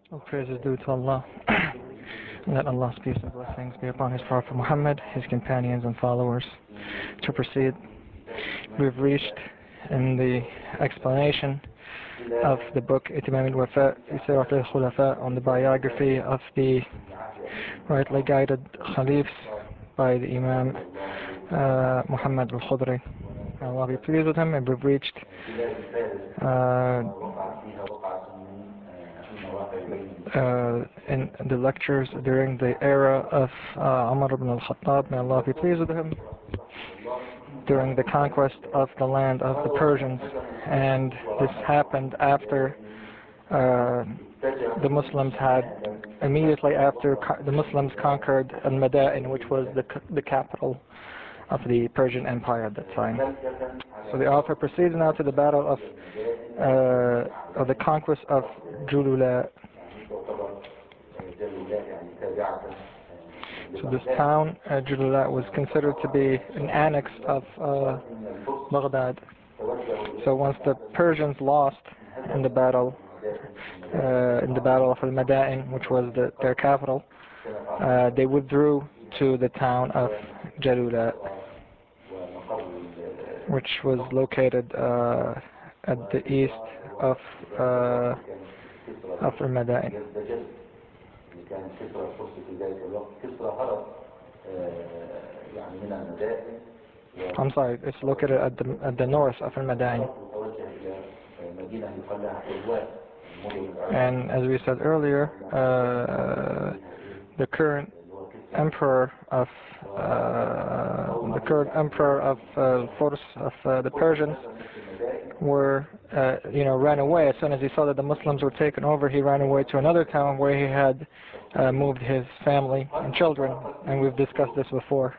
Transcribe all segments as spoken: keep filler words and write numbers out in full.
All praise is due to Allah. Let Allah's peace and blessings be upon His Prophet Muhammad, his companions and followers. To proceed, we've reached in the explanation of the book Itimam al-Wafa fi Sirat al-Khulafa on the biography of the rightly guided Khalifs by the Imam uh, Muhammad al-Khudri. Allah be pleased with him, and we've reached uh, Uh, in the lectures during the era of uh, Umar ibn al-Khattab, may Allah be pleased with him, during the conquest of the land of the Persians, and this happened after uh, the Muslims had, immediately after the Muslims conquered al-Madain, which was the, the capital of the Persian Empire at that time. So the author proceeds now to the battle of, uh, of the conquest of Julula. So this town, uh, Julula, was considered to be an annex of uh, Baghdad. So once the Persians lost in the battle, uh, in the battle of Al-Madain, which was the, their capital, uh, they withdrew to the town of Jalula, which was located uh, at the east of uh, of Al-Madain. I'm sorry, it's located at the at the north of Al-Madain. And as we said earlier, uh, the current emperor of uh, the current emperor of uh, Furs of uh, the Persians were uh, you know ran away as soon as he saw that the Muslims were taken over. He ran away to another town where he had uh, moved his family and children, and we've discussed this before.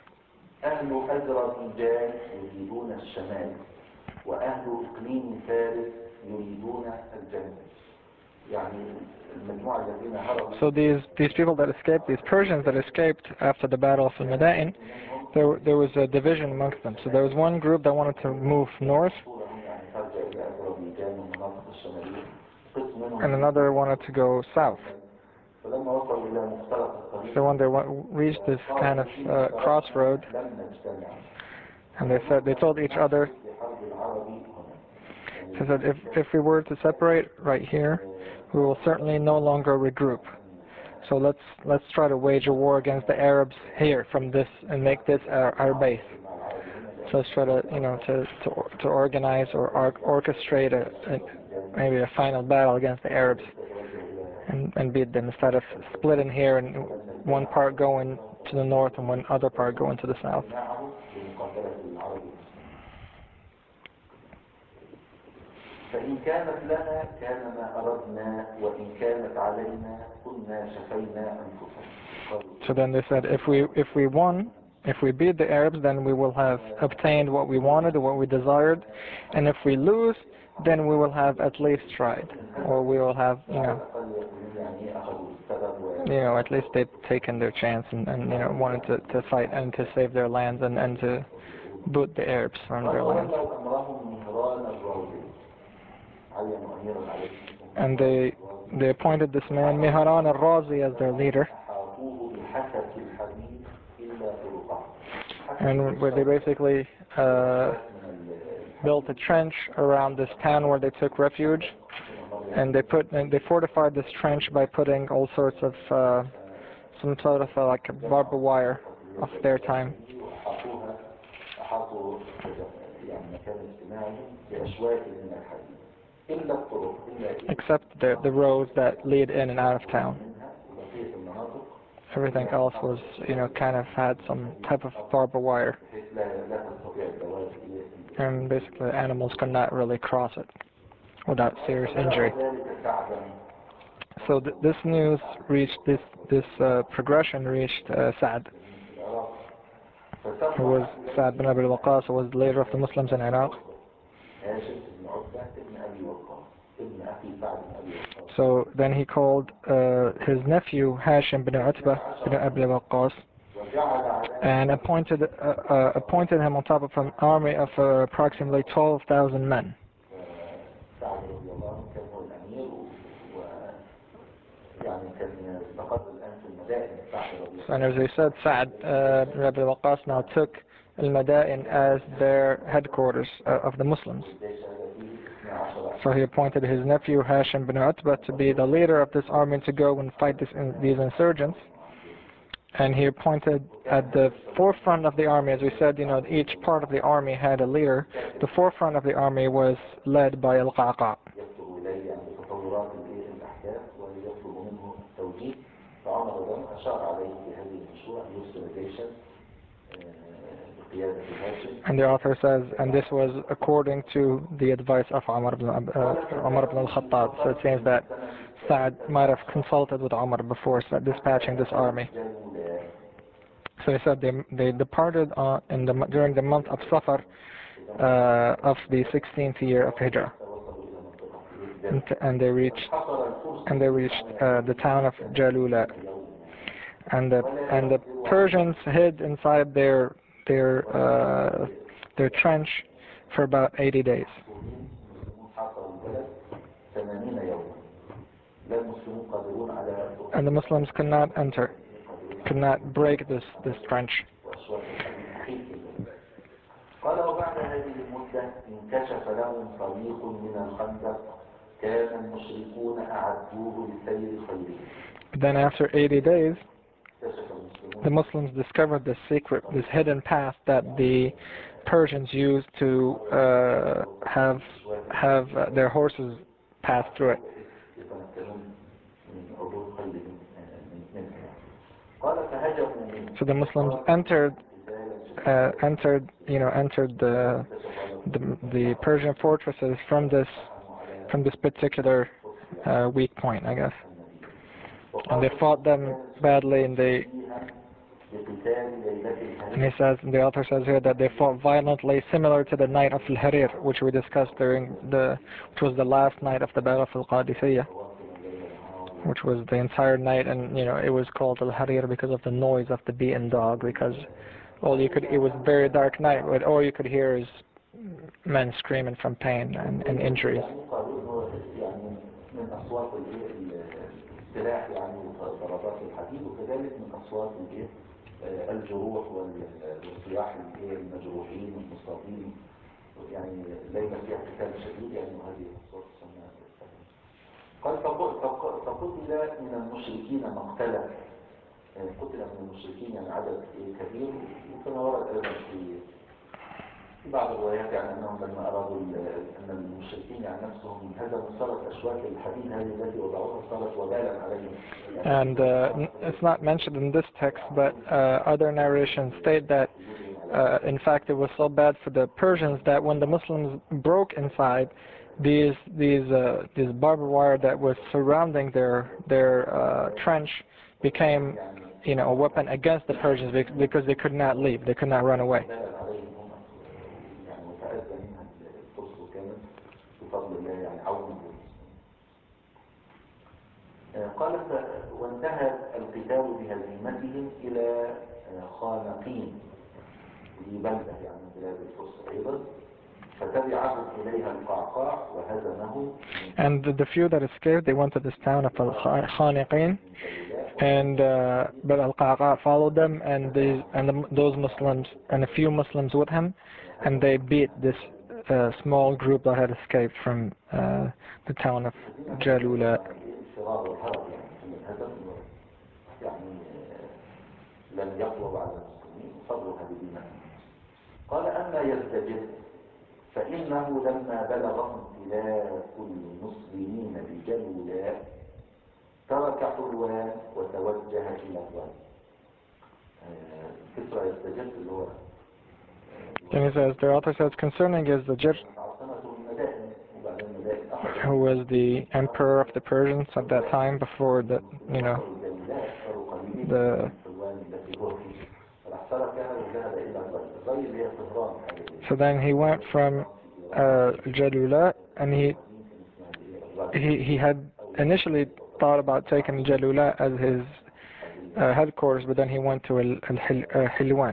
So these these people that escaped, these Persians that escaped after the battle of Al-Madain, there there was a division amongst them. So there was one group that wanted to move north, and another wanted to go south. So when they reached this kind of uh, crossroad, and they said they told each other, they said if if we were to separate right here, we will certainly no longer regroup. So let's let's try to wage a war against the Arabs here from this and make this our, our base. So let's try to you know to to, to organize or or orchestrate a, a maybe a final battle against the Arabs and and beat them instead of splitting here and one part going to the north and one other part going to the south. فإن كانت لنا كان ما أردنا وإن كانت علينا كنا شفينا أنفسنا. So then they said, if we if we won, if we beat the Arabs, then we will have obtained what we wanted, what we desired, and if we lose, then we will have at least tried, or we will have you know you know at least they've taken their chance and, and you know wanted to, to fight and to save their lands and, and to boot the Arabs from their lands. And they they appointed this man Mihran al-Razi as their leader, and where they basically uh, built a trench around this town where they took refuge, and they put and they fortified this trench by putting all sorts of uh, some sort of uh, like a barbed wire of their time. Except the, the roads that lead in and out of town. Everything else was, you know, kind of had some type of barbed wire. And basically animals could not really cross it without serious injury. So th this news reached, this, this uh, progression reached uh, Sa'd, who was Sa'd bin Abi Waqqas, who was the leader of the Muslims in Iraq. So then he called uh, his nephew Hashim bin Utbah bin Abi Waqqas and appointed uh, uh, appointed him on top of an army of uh, approximately twelve thousand men. يعني كان استقر الآن في المدائن بتاعت ربيع. And as I said, Sa'd uh, bin Abi Waqqas now took Al-Madain as their headquarters uh, of the Muslims. So he appointed his nephew Hashim bin Utbah to be the leader of this army to go and fight this, in, these insurgents. And he appointed at the forefront of the army, as we said, you know, each part of the army had a leader. The forefront of the army was led by Al-Qaqa. And the author says, and this was according to the advice of Umar ibn, uh, Umar ibn al-Khattab. So it seems that Sa'd might have consulted with Umar before dispatching this army. So he said they, they departed uh, in the, during the month of Safar uh, of the sixteenth year of Hijrah. And, and they reached, and they reached uh, the town of Jalula. And the, and the Persians hid inside their their uh, their trench for about eighty days. And the Muslims could not enter, could not break this this trench. Then after eighty days, the Muslims discovered this secret, this hidden path that the Persians used to uh, have have uh, their horses pass through it. So the Muslims entered, uh, entered, you know, entered the, the the Persian fortresses from this from this particular uh, weak point, I guess. And they fought them badly, and they. And he says, the author says here that they fought violently, similar to the night of Al-Harir, which we discussed during the, which was the last night of the Battle of Al-Qadisiyah, which was the entire night, and you know it was called Al-Harir because of the noise of the beaten dog, because all you could, it was a very dark night, but all you could hear is men screaming from pain and, and injuries. الجروح والصياح المجروحين والمصابين يعني ليس فيها قتال شديد يعني وهذه الصوت سماها. قال فقتل من المشركين مقتلا، قتل من المشركين يعني عدد كبير، وكما ورد ايضا في في بعض الروايات يعني انهم لما ارادوا ان المشركين يعني نفسهم هزموا صارت اشواك الحديد هذه التي وضعوها صارت وبالا عليهم. And uh, it's not mentioned in this text, but uh, other narrations state that uh, in fact it was so bad for the Persians that when the Muslims broke inside, these these uh, these barbed wire that was surrounding their their uh, trench became, you know, a weapon against the Persians because they could not leave, they could not run away. قالت وانتهى القتال بهزيمتهم إلى خانقين، دي بلدة يعني بلاد الفرس أيضا، فتبعهم إليها القعقاع وهزمه. And the few that escaped, they went to this town of Al-Khaniqin, and uh, but Al-Qaqa followed them, and these and the, those Muslims and a few Muslims with him, and they beat this uh, small group that had escaped from uh, the town of Jalula. لم يقوى على المسلمين فضلها بدينهم. قال أما يزدجر فإنه لما بلغ امتلاك المسلمين بجلولاء ترك حلوان وتوجه إلى الوان. كسرى يزدجر اللي هو. And he says, the author says, concerning Yazdajir, who was the emperor of the Persians at that time, before the, you know, the. So then he went from uh, Jalula, and he he he had initially thought about taking Jalula as his uh, headquarters, but then he went to Al-Hilwan.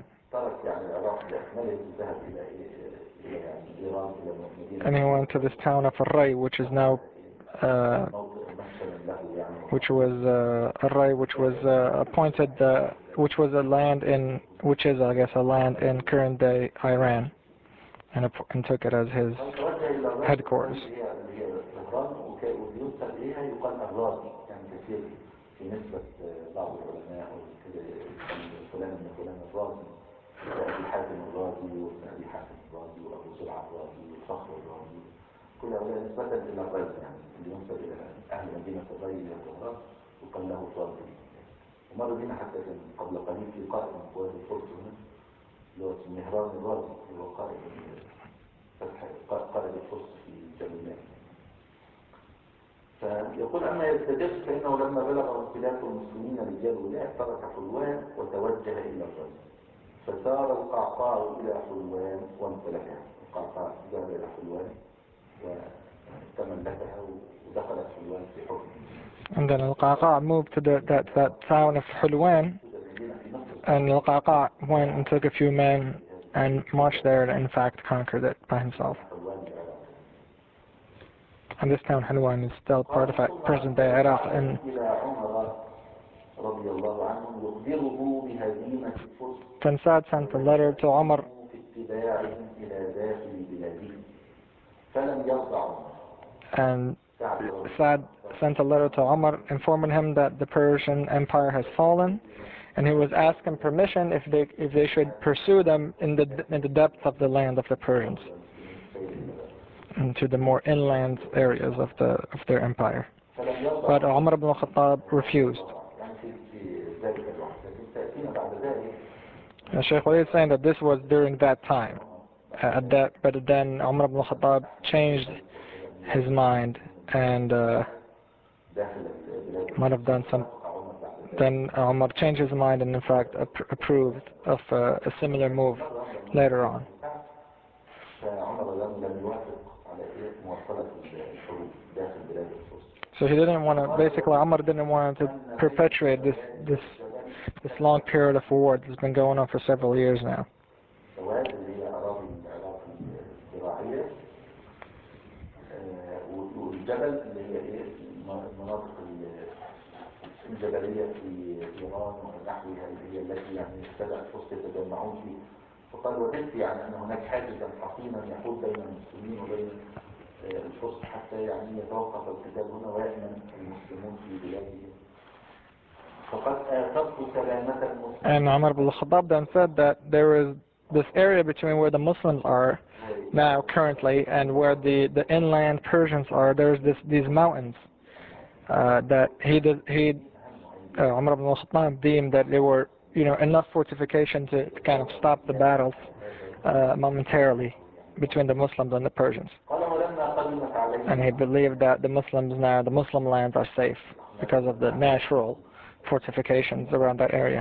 And he went to this town of Ar-Ray, which is now uh, which was uh, Ar-Ray, whiwhich was uh, appointed, uh, which was a land in, which is I guess a land in current day Iran, and, and took it as his headquarters. في نسبة بعض العلماء وكده فلان من فلان الرازي وأبي حاتم الرازي وابن أبي حاتم الرازي وأبو زرعة الرازي وصخر الرازي كل هؤلاء نسبة إلى الرازي يعني اللي ينسب إلى أهل مدينة الري إلى الزهراء وقال له الرازي. ومر بنا حتى كان قبل قليل في قائد من قوات الفرس هنا اللي هو مهران الرازي اللي هو قائد فتح قائد الفرس في جبلان. فيقول أما يستجد فإنه لما بلغ اختلاف المسلمين رجال ولاء ترك حلوان وتوجه إلى الرجل فسار القعقاع إلى حلوان وامتلكها. القعقاع ذهب إلى حلوان وتملكها ودخلت حلوان في حكم. And then القعقاع moved to the, that, that town of Hulwan, and القعقاع went and took a few men and marched there and in fact conquered it by himself. And this town, Hulwan, is still part of present-day Iraq. And then Sa'd sent a letter to Umar, and Sa'd sent a letter to Umar informing him that the Persian Empire has fallen, and he was asking permission if they if they should pursue them in the in the depths of the land of the Persians, into the more inland areas of the of their empire. But Umar ibn al-Khattab refused. And Shaykh Walid is saying that this was during that time. Uh, that, but then Umar ibn al-Khattab changed his mind and uh, might have done some. Then Umar changed his mind and in fact ap- approved of uh, a similar move later on. So he didn't want to, basically Umar didn't want to perpetuate this this this long period of war that's been going on for several years now. فقال وجدت يعني أن هناك حاجزا حصينا يحول بين المسلمين وبين الفرس حتى يعني يتوقف القتال هنا ويأمن المسلمون في بلادهم. فقد آثرت سلامة المسلمين. And Umar ibn al-Khattab then said that there is this area between where the Muslims are now currently and where the, the inland Persians are. There's this these mountains uh, that he did, he uh, Umar ibn al-Khattab deemed that they were, you know, enough fortification to, to kind of stop the battles uh, momentarily between the Muslims and the Persians. And he believed that the Muslims now, the Muslim lands are safe because of the natural fortifications around that area.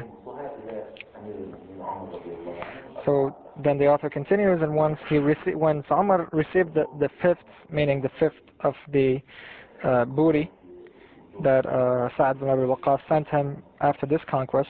So then the author continues, and once he received, when Umar received the, the fifth, meaning the fifth of the uh, booty that uh, Sa'd bin Abi Waqqas sent him after this conquest,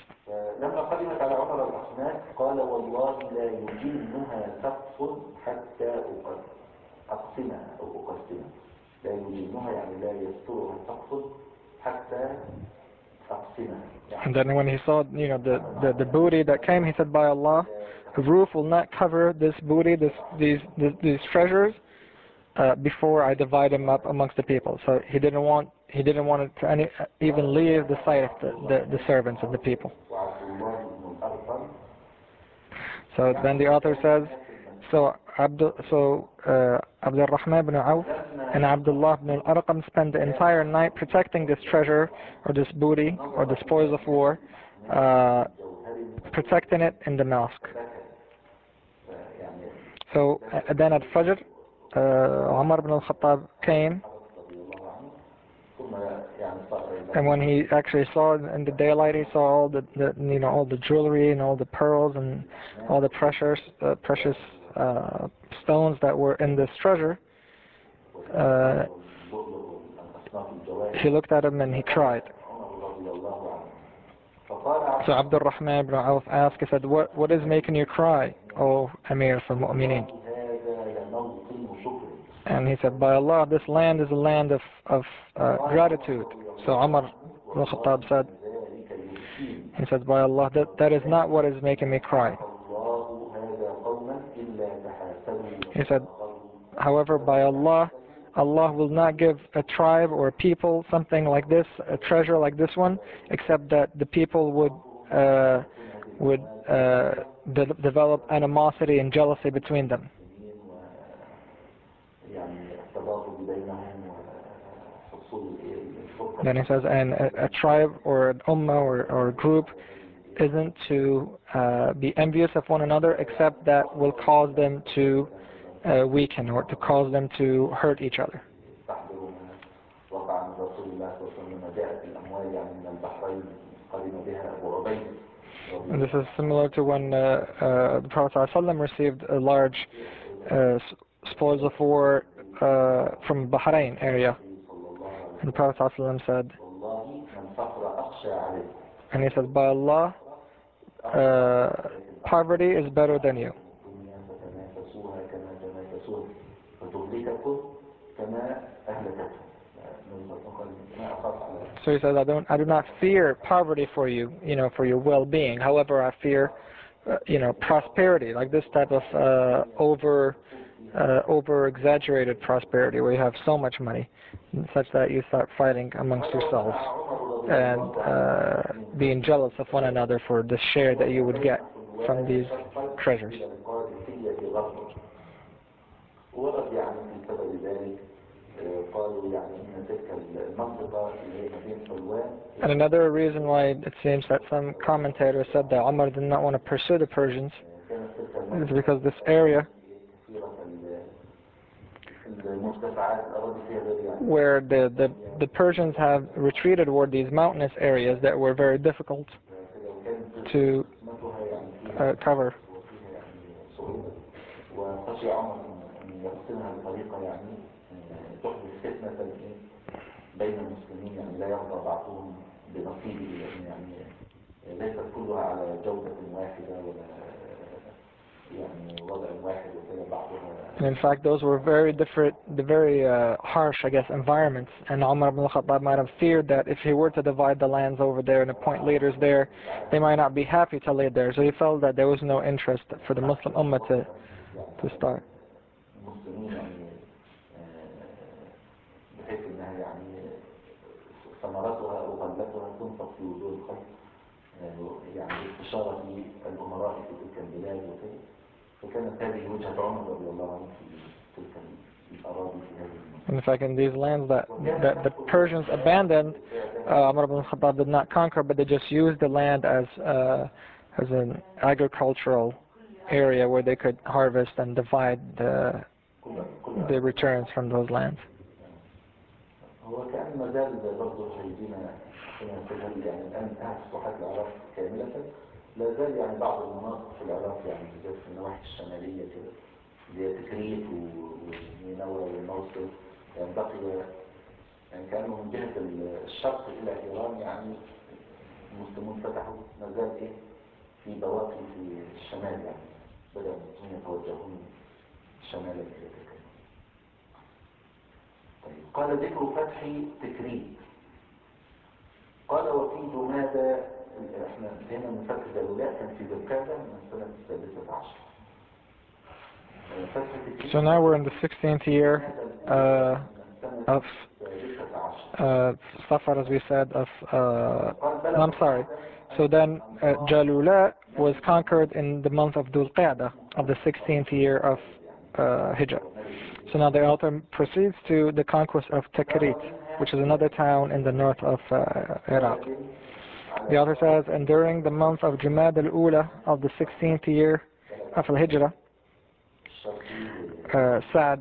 and then when he saw, you know, the, the, the booty that came, he said, by Allah, the roof will not cover this booty, this, these, these, these treasures, uh, before I divide them up amongst the people. So he didn't want, he didn't want it to any, even leave the sight of the, the, the servants of the people. So then the author says, so Abdul, so uh, Abdul Rahman ibn Auf and Abdullah ibn al-Arqam spent the entire night protecting this treasure or this booty or the spoils of war, uh, protecting it in the mosque. So uh, then at Fajr, uh, Umar ibn al-Khattab came, and when he actually saw in the daylight, he saw all the, the you know all the jewelry and all the pearls and all the precious uh, precious uh, stones that were in this treasure. Uh, he looked at him and he cried. So Abdul Rahman ibn Auf asked, he said, what, what is making you cry, O Amir al-Mu'mineen? And he said, by Allah, this land is a land of, of uh, gratitude. So Umar ibn al-Khattab said, he said, by Allah, that, that is not what is making me cry. He said, however, by Allah, Allah will not give a tribe or a people something like this, a treasure like this one, except that the people would uh, would uh, de develop animosity and jealousy between them. Then he says, and a, a tribe or an ummah or, or a group isn't to uh, be envious of one another, except that will cause them to uh, weaken or to cause them to hurt each other. And this is similar to when uh, uh, the Prophet ﷺ received a large uh, spoils of war uh, from Bahrain area. And the Prophet ﷺ said, and he said, by Allah, uh, poverty is better than you. So he says, I don't, I do not fear poverty for you, you know, for your well-being. However, I fear, uh, you know, prosperity, like this type of uh, over, uh, over-exaggerated prosperity, where you have so much money, such that you start fighting amongst yourselves and uh, being jealous of one another for the share that you would get from these treasures. And another reason why it seems that some commentators said that Umar did not want to pursue the Persians is because this area where the, the, the Persians have retreated toward these mountainous areas that were very difficult to uh, cover. And in fact, those were very different, the very uh, harsh, I guess, environments. And Umar ibn al-Khattab might have feared that if he were to divide the lands over there and appoint leaders there, they might not be happy to lead there. So he felt that there was no interest for the Muslim Ummah to, to start. In fact, in these lands that, that the Persians abandoned, uh, Umar ibn al-Khattab did not conquer, but they just used the land as uh, as an agricultural area where they could harvest and divide the, the returns from those lands. لا زال يعني بعض المناطق في العراق يعني بالذات في النواحي الشمالية كده اللي هي تكريت ونينوى والموصل يعني بقي يعني كانوا من جهة الشرق إلى إيران يعني المسلمون فتحوا ما زال إيه في بواقي في الشمال يعني بدأوا المسلمين يتوجهون شمالا إلى تكريت. طيب قال ذكر فتح تكريت قال وفي جمادى احنا هنا من فتح جلولات كان في ذكاذا من السنة السادسة عشر. So now we're in the sixteenth year uh, of uh, Safar, as we said, of, uh, no, I'm sorry. So then uh, Jalula was conquered in the month of Dhul Qa'dah of the sixteenth year of uh, Hijrah. So now the author proceeds to the conquest of Tikrit, which is another town in the north of uh, Iraq. The author says, and during the month of Jumad al-Ula of the sixteenth year of Al-Hijrah, uh, Sa'd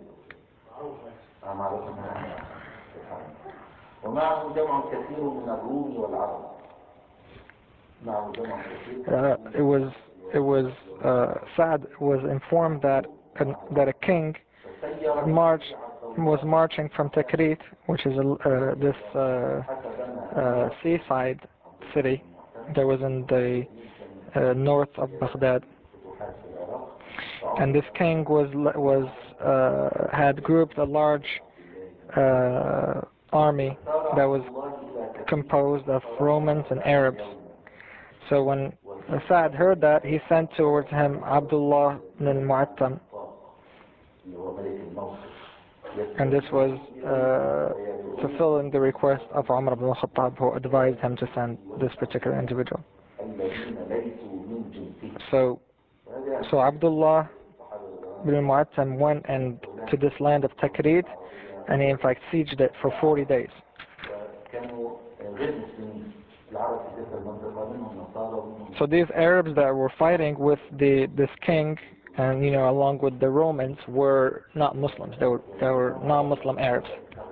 uh, it was it was uh, Sa'd was informed that uh, that a king marched was marching from Tikrit, which is a, uh, this uh, uh, seaside city that was in the uh, north of Baghdad, and this king was was uh, had grouped a large uh, army that was composed of Romans and Arabs. So when Sa'd heard that, he sent towards him Abdullah ibn al-Mu'attam, and this was uh, fulfilling the request of Umar ibn al-Khattab, who advised him to send this particular individual. So, so Abdullah ibn al-Mu'attam went and to this land of Takrid, and he in fact sieged it for forty days. So these Arabs that were fighting with the this king, and you know, along with the Romans, were not Muslims. They were they were non-Muslim Arabs.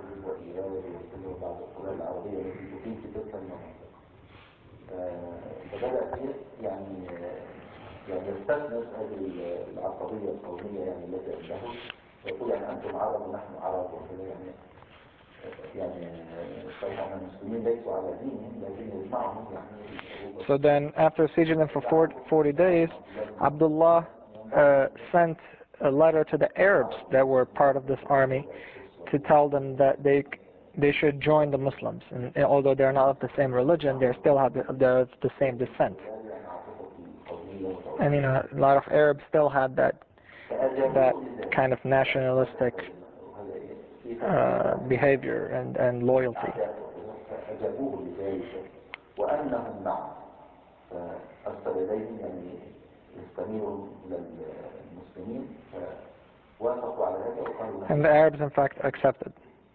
يعني يستثمر هذه العصبية القومية يعني التي عنده، يقول يعني أنتم عرب ونحن عرب وكذا، يعني يعني صحيح أن المسلمين ليسوا على دينهم لكن يجمعهم يعني. So then, after sieging them for forty days, Abdullah uh, sent a letter to the Arabs that were part of this army to tell them that they they should join the Muslims, and, and although they're not of the same religion, they still have the, they're of the same descent. And you know, a lot of Arabs still had that that kind of nationalistic uh, behavior and, and loyalty. And the Arabs in fact accepted.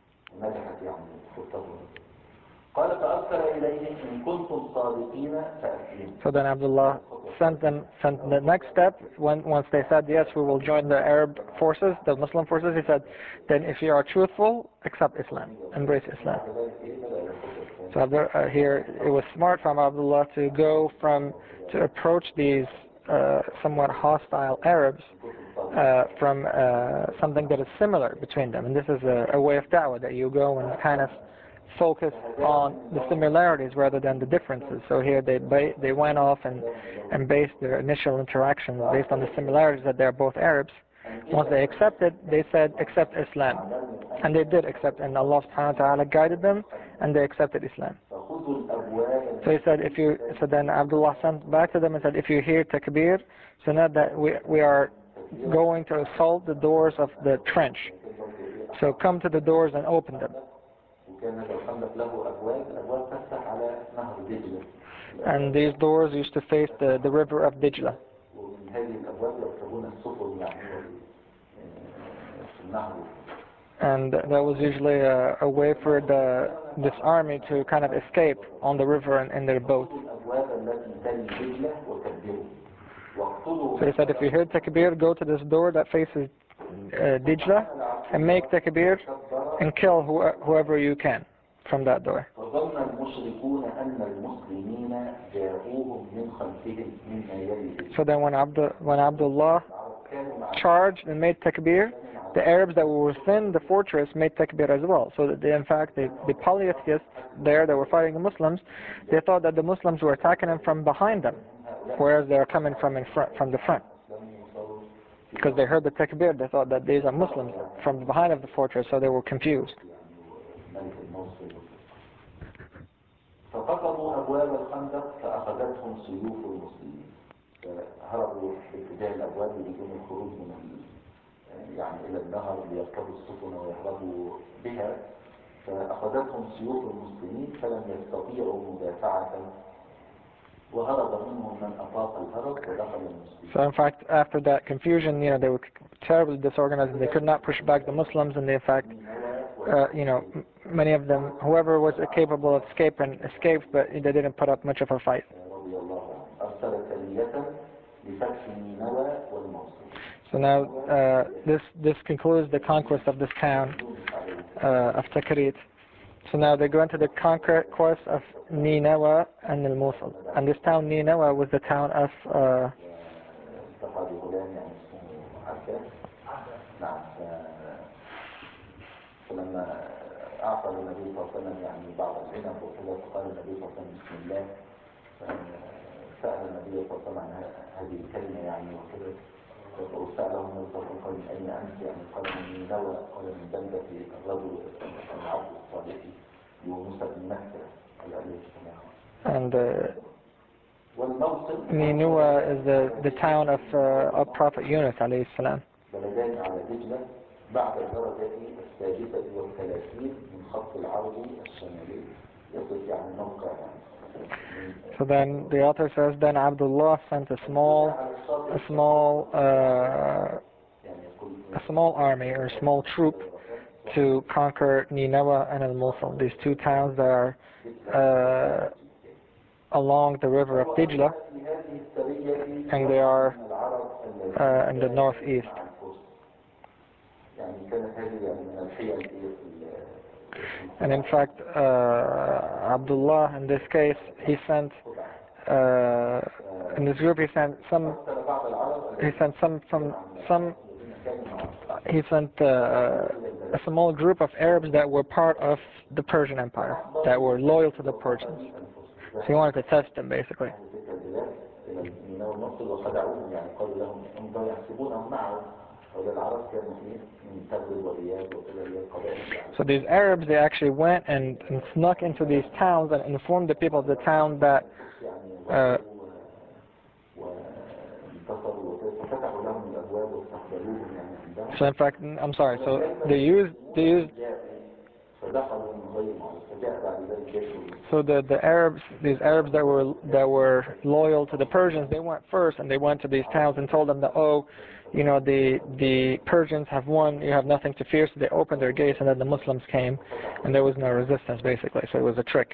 So then Abdullah sent them, sent the next step, when, once they said, yes, we will join the Arab forces, the Muslim forces, he said, then if you are truthful, accept Islam, embrace Islam. So uh, here, it was smart from Abdullah to go from, to approach these uh, somewhat hostile Arabs uh, from uh, something that is similar between them. And this is a, a way of da'wah, that you go and kind of focus on the similarities rather than the differences. So here they ba they went off and, and based their initial interaction based on the similarities that they're both Arabs. Once they accepted, they said, accept Islam. And they did accept, and Allah subhanahu wa ta'ala guided them, and they accepted Islam. So he said, if you, so then Abdullah sent back to them and said, if you hear takbir, so now that we, we are going to assault the doors of the trench. So come to the doors and open them. And these doors used to face the, the river of Dijla. And that was usually a, a way for the this army to kind of escape on the river and in their boat. So he said, if you hear takbir, go to this door that faces uh, Dijla and make takbir and kill who, whoever you can from that door. So then when, Abdul, when Abdullah charged and made takbir, the Arabs that were within the fortress made takbir as well. So that they, in fact, the, the polytheists there that were fighting the Muslims, they thought that the Muslims were attacking them from behind them, whereas they were coming from in front, from the front. Because they heard the takbir, they thought that these are Muslims from behind of the fortress, so they were confused. فقطبوا أبواب الخندق فأخذتهم سيوف المسلمين فهربوا باتجاه الأبواب بدون الخروج من يعني إلى النهر ليركبوا السفن ويهربوا بها فأخذتهم سيوف المسلمين فلم يستطيعوا مدافعة وهرب منهم من أطاق الهرب ودخل المسلمين. So in fact, after that confusion, you know, they were terribly disorganized and they could not push back the Muslims, and they, in fact, uh, you know, many of them, whoever was capable of escaping, escaped, but they didn't put up much of a fight. So now, uh, this this concludes the conquest of this town uh, of Takrit. So now they go into the conquest of Ninawa and Al-Mosul. And this town, Ninawa, was the town of uh, فلما أعطى النبي صلى الله عليه وسلم يعني بعض العنب وكذا فقال النبي صلى الله عليه وسلم بسم الله سأل النبي صلى الله عليه وسلم عن هذه الكلمة يعني وكذا وسألهم النبي صلى الله عليه وسلم قال من أين أنت؟ يعني قال من نينوى، قال من بلدة الرجل العبد الصالح يونس بن مكة عليه السلام. And uh, Nineveh is the, the town of, uh, of Prophet Yunus alayhi salam. بلدان على دجلة بعد الدرجة السادسة والثلاثين من خط العرض الشمالي يصل يعني موقع يعني. So then the author says, then Abdullah sent a small, a small, uh, a small army or a small troop to conquer Nineveh and Al-Mosul, these two towns that are uh, along the river of Dijla, and they are uh, in the northeast. And in fact, uh, Abdullah, in this case, he sent, uh, in this group, he sent some, he sent some, some, some, he sent uh, a small group of Arabs that were part of the Persian Empire, that were loyal to the Persians. So he wanted to test them, basically. So these Arabs, they actually went and, and snuck into these towns and informed the people of the town that uh, so in fact, I'm sorry, so they used, they used so the, the Arabs, these Arabs that were, that were loyal to the Persians, they went first and they went to these towns and told them that, oh, you know, the, the Persians have won, you have nothing to fear, so they opened their gates and then the Muslims came and there was no resistance basically, so it was a trick.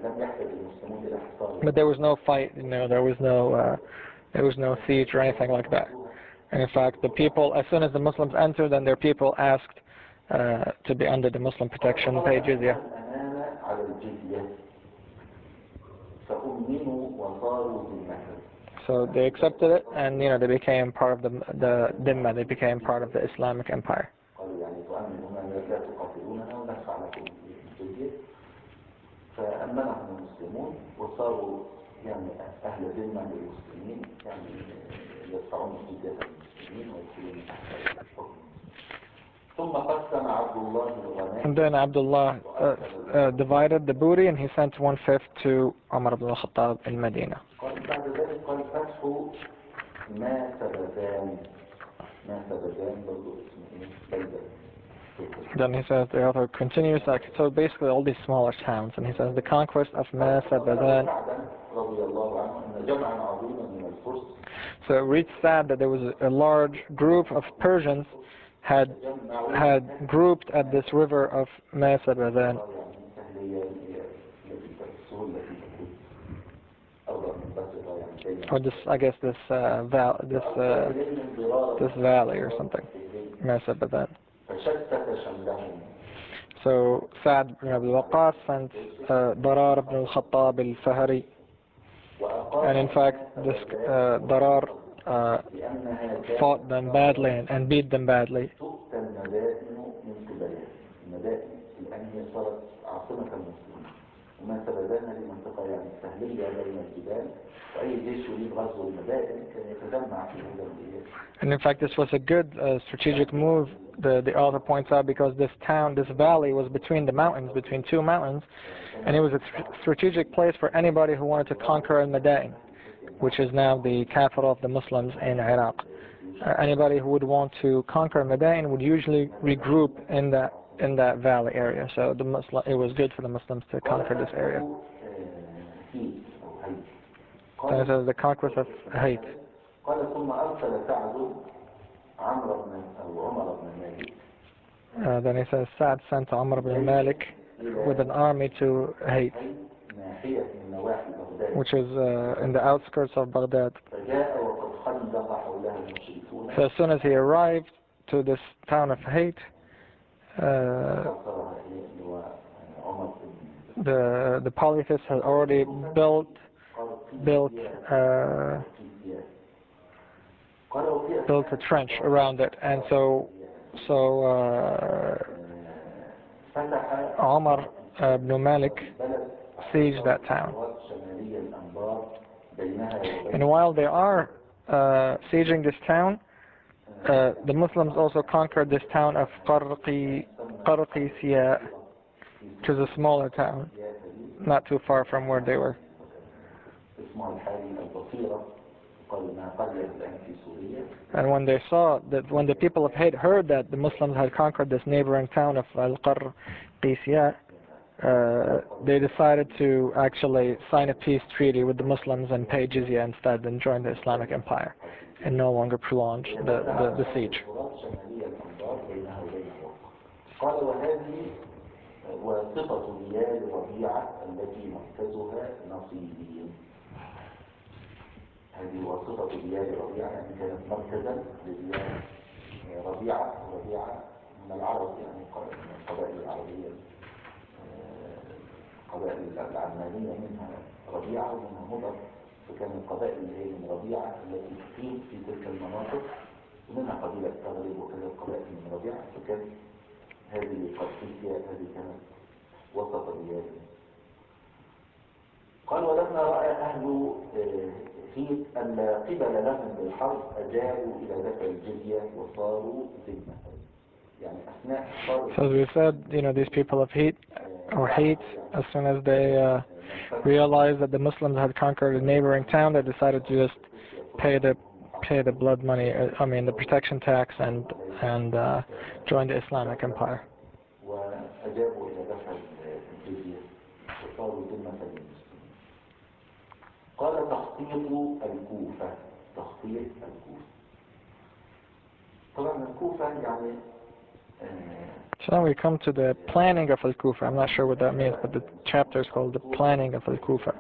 But there was no fight, you know, there was no, uh, there was no siege or anything like that. And in fact, the people, as soon as the Muslims entered, then their people asked uh, to be under the Muslim protection, pay jizya. So they accepted it, and you know they became part of the the Dhimma. They became part of the Islamic Empire. And then Abdullah uh, uh, divided the booty, and he sent one-fifth to Umar ibn al-Khattab in Medina. Then he says the author continues, like, so basically all these smaller towns, and he says the conquest of Masabadan. So it reads sad that there was a large group of Persians had had grouped at this river of Masabadan. Or this, I guess this uh, val, this uh, this valley or something, Masabadan. So Sa'd ibn Abi Waqqas sent uh, Darar ibn al-Khattab al-Fahri, and in fact this uh, Darar uh, fought them badly and, and beat them badly. And in fact, this was a good uh, strategic move, the, the author points out, because this town, this valley was between the mountains, between two mountains, and it was a strategic place for anybody who wanted to conquer Al-Madain, which is now the capital of the Muslims in Iraq. Uh, anybody who would want to conquer Madain would usually regroup in that in that valley area. So the Muslim, it was good for the Muslims to conquer this area. So it says the conquest of Hayt. Uh, then he says Sa'd sent Umar ibn Malik with an army to Hayt, which is uh, in the outskirts of Baghdad. So as soon as he arrived to this town of Hayt, uh, the the polytheists had already built built uh, built a trench around it, and so so uh, Umar ibn Malik sieged that town. And while they are uh, sieging this town, uh, the Muslims also conquered this town of Qarqi, Qarqisiya, which is a smaller town, not too far from where they were. And when they saw that, when the people of Hayd heard that the Muslims had conquered this neighboring town of Al-Qarqisiya, uh, they decided to actually sign a peace treaty with the Muslims and pay jizya instead and join the Islamic Empire and no longer prolong the, the, the siege. وصفة ديار ربيعة التي مركزها نصيبين. هذه وصفة ديار ربيعة يعني كانت مركزا لديار ربيعة. ربيعة من العرب يعني من القبائل العربية، قبائل العمانية منها ربيعة ومنها مضر، فكان القبائل اللي هي من ربيعة التي تقيم في تلك المناطق ومنها قبيلة تغلب وكذا القبائل من ربيعة، فكان هذه قرقيسيا هذه كانت وسط ديار. قال ولما رأى أهل هيت أن لا قبل لهم بالحرب أجابوا إلى دفع الجزية وصاروا ذمة. يعني أثناء الحرب. So as we said, you know, these people of Heat or Heat, as soon as they uh, realized that the Muslims had conquered a neighboring town, they decided to just pay the pay the blood money, I mean the protection tax, and and uh, join the Islamic Empire. وأجابوا إلى دفع الجزية وصاروا ذمة للمسلمين. قال تخطيط الكوفة. تخطيط الكوفة طبعا الكوفة يعني So now we come to the planning of Al-Kufa. I'm not sure what that means, but the chapter is called the planning of Al-Kufa.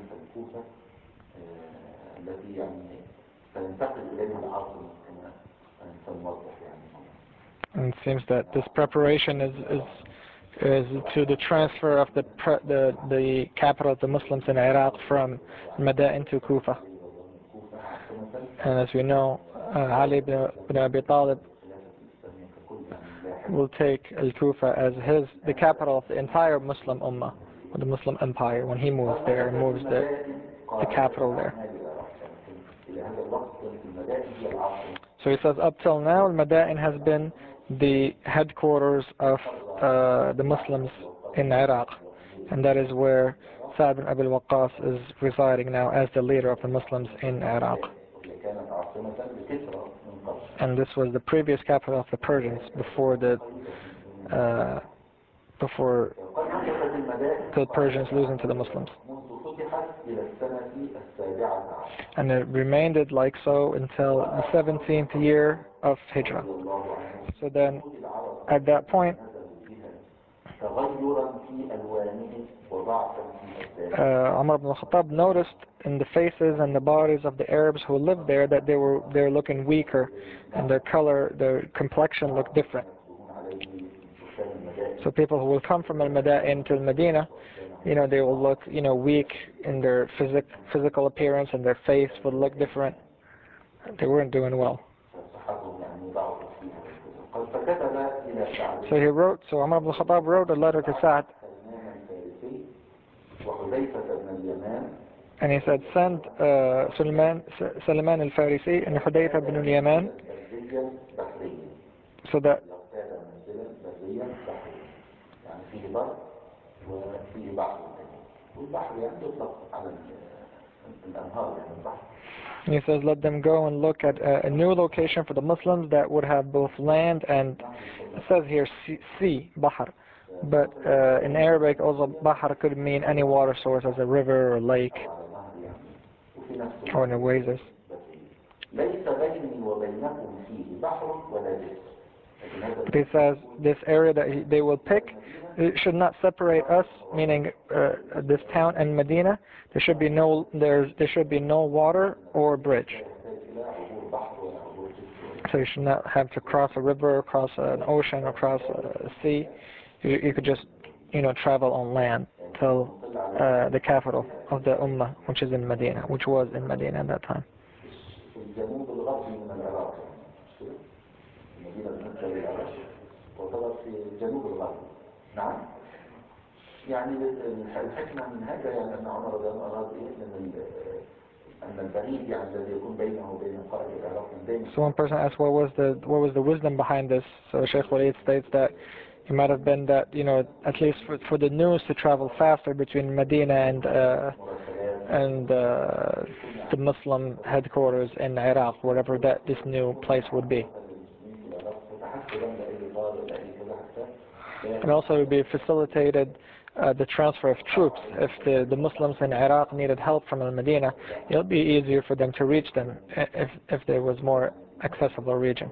التي يعني سننتقل إليها العاصمة كما سنوضح يعني. And it seems that this preparation is is is to the transfer of the pre, the the capital of the Muslims in Iraq from Madain to Kufa. And as we know, uh, Ali ibn, ibn Abi Talib will take Al-Kufa as his the capital of the entire Muslim Ummah, or the Muslim Empire, when he moves there and moves the the capital there. So he says, up till now, Al-Madain has been the headquarters of uh, the Muslims in Iraq, and that is where Sa'd bin Abi al-Waqqas is residing now as the leader of the Muslims in Iraq. And this was the previous capital of the Persians before the uh, before the Persians losing to the Muslims. And it remained it like so until the seventeenth year of Hijrah. So then, at that point, uh, Umar ibn al-Khattab noticed in the faces and the bodies of the Arabs who lived there that they were they're looking weaker, and their color, their complexion looked different. So people who will come from Al-Madain to Medina, you know, they will look, you know, weak in their physic, physical appearance, and their face would look different. They weren't doing well. So he wrote, so Umar ibn al-Khattab wrote a letter to Sa'd, and he said, send uh, Sulaiman, Sulaiman al-Farisi and Hudayfa ibn al-Yaman, so that he says, let them go and look at a, a new location for the Muslims that would have both land and, it says here, sea, sea Bahr. But uh, in Arabic, also Bahr could mean any water source, as a river or lake, or an oasis. But he says, this area that he, they will pick, it should not separate us, meaning uh, this town and Medina. There should be no there's there should be no water or bridge. So you should not have to cross a river, cross an ocean, or cross a sea. You, you could just, you know, travel on land till uh, the capital of the Ummah, which is in Medina, which was in Medina at that time. نعم يعني الحكمة من هذا يعني أن عمر رضي الله عنه أراد إيه من أن البعيد يعني الذي يكون بينه وبين قائد العراق دائما. So one person asked what was the what was the wisdom behind this. So Sheikh Walid states that it might have been that, you know, at least for, for the news to travel faster between Medina and uh, and uh, the Muslim headquarters in Iraq, whatever that this new place would be. And also it would be facilitated uh, the transfer of troops. If the, the Muslims in Iraq needed help from Medina, it would be easier for them to reach them if, if there was more accessible region.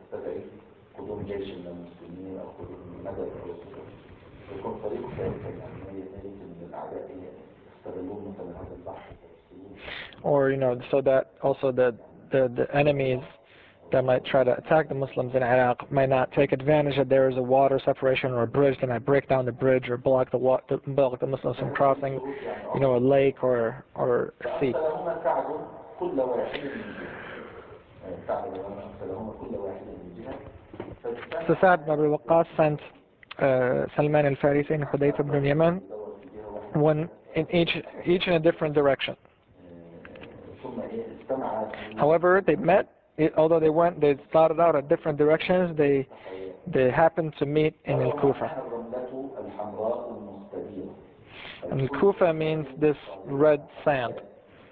Or, you know, so that also the, the, the enemies that might try to attack the Muslims in Iraq might not take advantage that there is a water separation or a bridge. They might break down the bridge or block the water, block the Muslims from crossing, you know, a lake or or a sea. So Sa'd ibn Abi Waqqas sent uh, Salman al-Farisi and Hudayfa ibn Yaman, one in each each in a different direction. However, they met. It, although they went, they started out at different directions. They they happened to meet in Al-Kufa. And Al-Kufa means this red sand.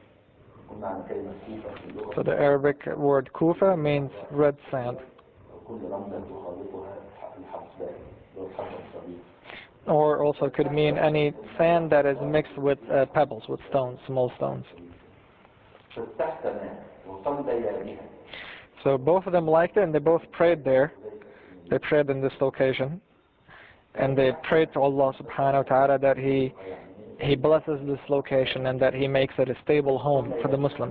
So the Arabic word Kufa means red sand. Or also could mean any sand that is mixed with uh, pebbles, with stones, small stones. So both of them liked it, and they both prayed there. They prayed in this location, and they prayed to Allah subhanahu wa ta'ala that He He blesses this location and that He makes it a stable home for the Muslims.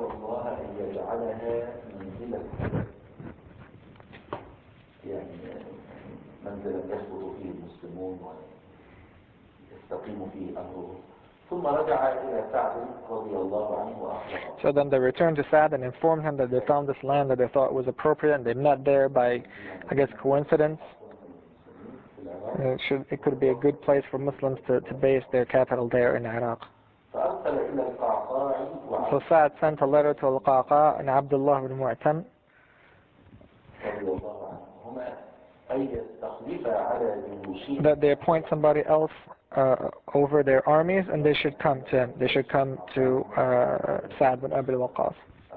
So then they returned to Sa'd and informed him that they found this land that they thought was appropriate, and they met there by, I guess, coincidence. It, should, it could be a good place for Muslims to, to base their capital there in Iraq. So Sa'd sent a letter to Al-Qaqa and Abdullah ibn Mu'tam that they appoint somebody else uh, over their armies, and they should come to him. They should come to uh, Sa'd ibn Abi Waqqas.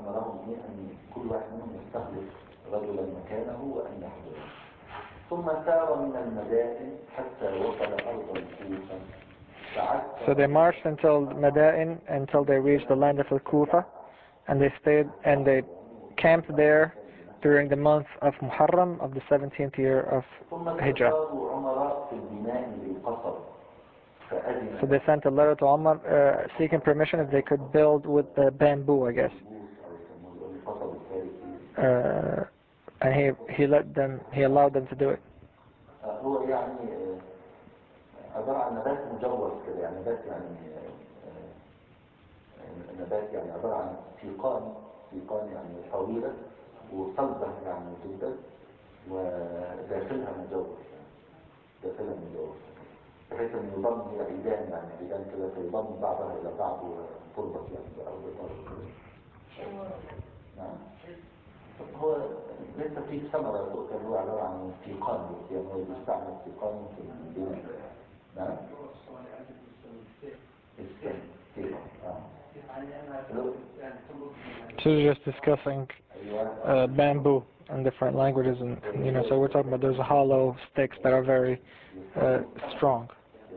So they marched until Madain, until they reached the land of Al-Kufa, and they stayed and they camped there during the month of Muharram of the seventeenth year of Hijrah. So they sent a letter to Umar uh, seeking permission if they could build with the bamboo, I guess. Uh, and he he let them he allowed them to do it. عبارة عن نبات مجوز كده، يعني نبات يعني نبات يعني عبارة عن سيقان سيقان يعني طويلة وصلبة يعني جدا، وداخلها مجوز داخلها مجوز بحيث ان يضم هي عيدان يعني عيدان كده فيضم بعضها الى بعض وتربط يعني بأرض طرف كده. نعم. هو لسه في ثمرة تؤكل، هو عبارة عن سيقان يعني هو بيستعمل سيقان في البناء. نعم. So we're just discussing uh, bamboo in different languages, and you know, so we're talking about those hollow sticks that are very uh, strong.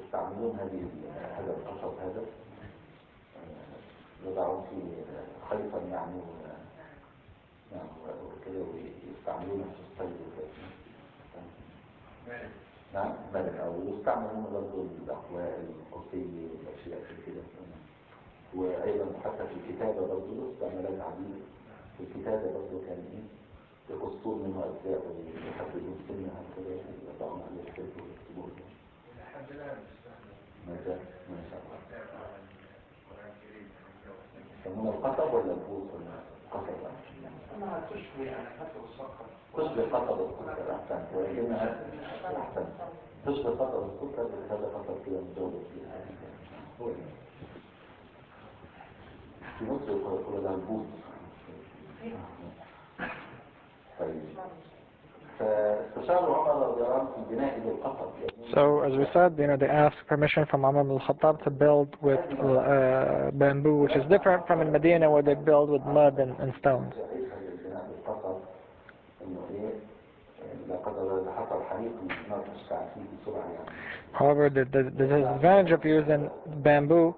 نعم بل أو يستعملون برضو الأقوال القصية والأشياء كده، وأيضا حتى في الكتابة برضو استعمالات عديدة. في الكتابة برضو كان إيه يقصون منه أجزاء ويحددون سنها كده ويضعون عليه الكتب ويكتبون. ماذا؟ ما شاء الله. يسمون القطب ولا البوص ولا القطب؟ أنا تشبه يعني حتى الصقر. تشبه قطب السكر أحسن، ولكنها أحسن. تشبه قطب السكر بس هذا قطب كده مجوز فيها. في مصر يقول لها البوت. طيب فاستشاروا عمر رضي الله عنه في البناء بالقصب. So as we said, you know, they asked permission from Umar ibn al-Khattab to build with uh, bamboo, which is different from in Medina where they build with mud and, and stones. However, the, the, the disadvantage of using bamboo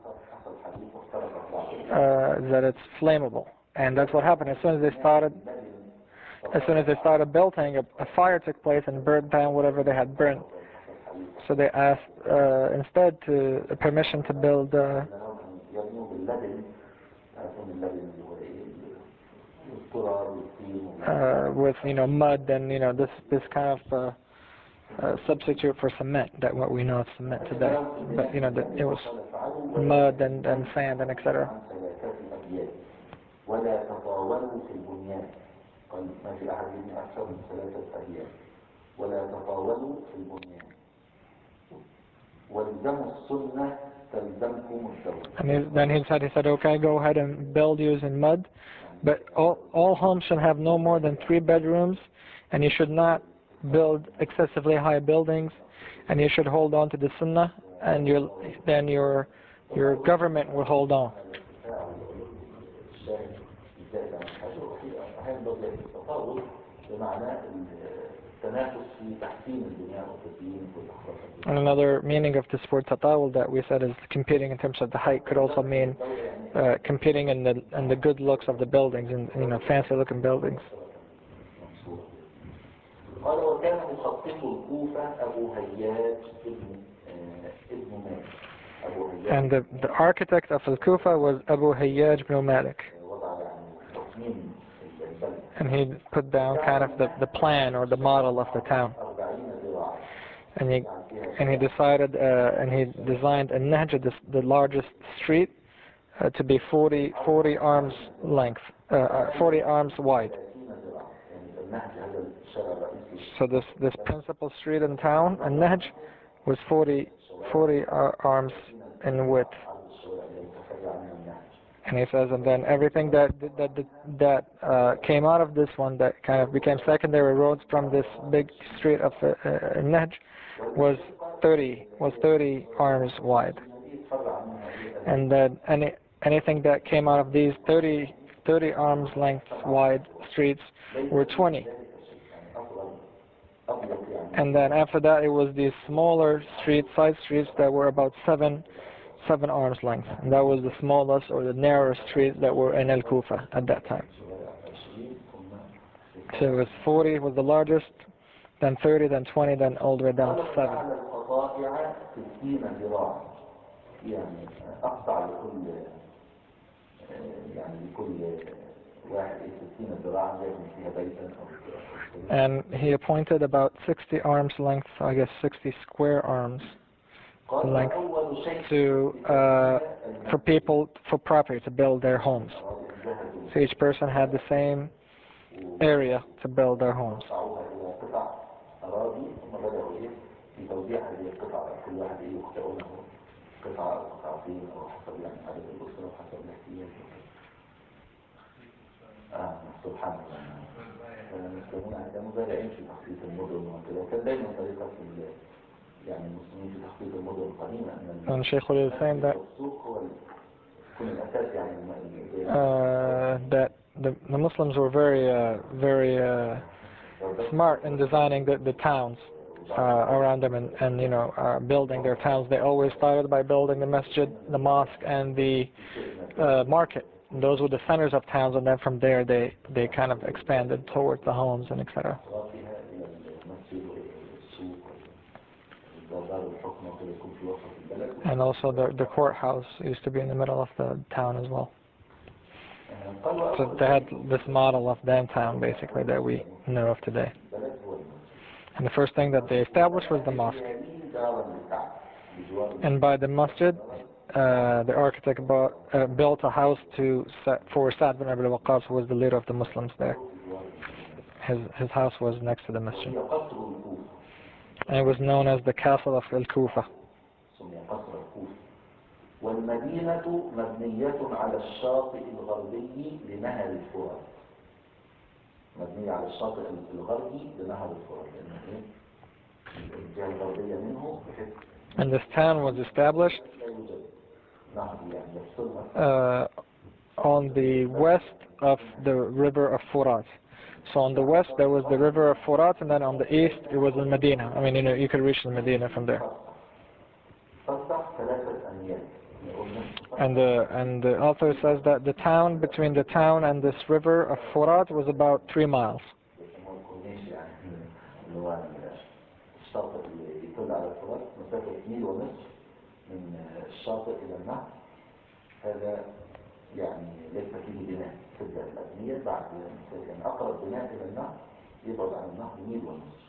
uh, is that it's flammable, and that's what happened as soon as they started. As soon as they started building, a, a fire took place and burned down whatever they had burned. So they asked uh, instead to uh, permission to build uh, uh, with you know mud and you know this this kind of uh, uh, substitute for cement, that what we know of cement today. But you know that it was mud and, and sand and et cetera. قال ما في أحد يبني أكثر من ثلاثة أبيات ولا تطاولوا في البنيان والزموا السنة تلزمكم الدولة. And then he said, he said, okay, go ahead and build using mud, but all, all homes should have no more than three bedrooms, and you should not build excessively high buildings, and you should hold on to the sunnah, and your, then your your government will hold on. And another meaning of this word tatawul that we said is competing in terms of the height could also mean uh, competing in the in the good looks of the buildings and you know fancy looking buildings. And the, the architect of Al-Kufa was Abu Hayyaj ibn Malik. And he put down kind of the, the plan or the model of the town. And he and he decided uh, and he designed a Nahj, the, the largest street, uh, to be forty, forty arms length, uh, forty arms wide. So this this principal street in town, a Nahj, was forty, forty uh, arms in width. And he says, and then everything that that that, that uh, came out of this one, that kind of became secondary roads from this big street of uh, uh, Nahj, was thirty was thirty arms wide. And then any anything that came out of these thirty, thirty arms length wide streets were twenty. And then after that, it was these smaller streets, side streets that were about seven. seven arms length, and that was the smallest or the narrowest streets that were in Al-Kufa at that time. So it was forty was the largest, then thirty, then twenty, then all the way down to seven. And he appointed about sixty arms length, I guess sixty square arms length to uh, for people for property to build their homes. So each person had the same area to build their homes. And Sheikh is saying that uh, that the, the Muslims were very uh, very uh, smart in designing the, the towns uh, around them and, and you know uh, building their towns. They always started by building the masjid, the mosque, and the uh, market. And those were the centers of towns, and then from there they they kind of expanded towards the homes and et cetera. And also the, the courthouse used to be in the middle of the town as well. So they had this model of downtown basically that we know of today. And the first thing that they established was the mosque. And by the masjid, uh, the architect bought, uh, built a house to for Sa'd bin Abi Waqqas, who was the leader of the Muslims there. His, his house was next to the masjid. And it was known as the castle of Al-Kufa. والمدينة مبنية على الشاطئ الغربي لنهر الفرات. مبنية على الشاطئ الغربي لنهر الفرات، لأنه إيه؟ الجهة الغربية منه بحيث And this town was established لا يوجد نهر يعني يفصلها. uh, on the west of the river of Furat. So on the west there was the river of Furat, and then on the east it was the Medina. I mean, you know, you could reach the Medina from there. فصح ثلاثة أميال. And the and the author says that the town, between the town and this river of Furat, was about three miles. يسموه الكورنيش يعني اللي هو الشاطئ اللي يطل على الفرات، مسافة ميل ونصف من الشاطئ إلى النهر. هذا يعني ليس فيه بناء، تبدأ الأبنية بعد يعني أقرب بناء إلى النهر يبعد عن النهر ميل ونصف.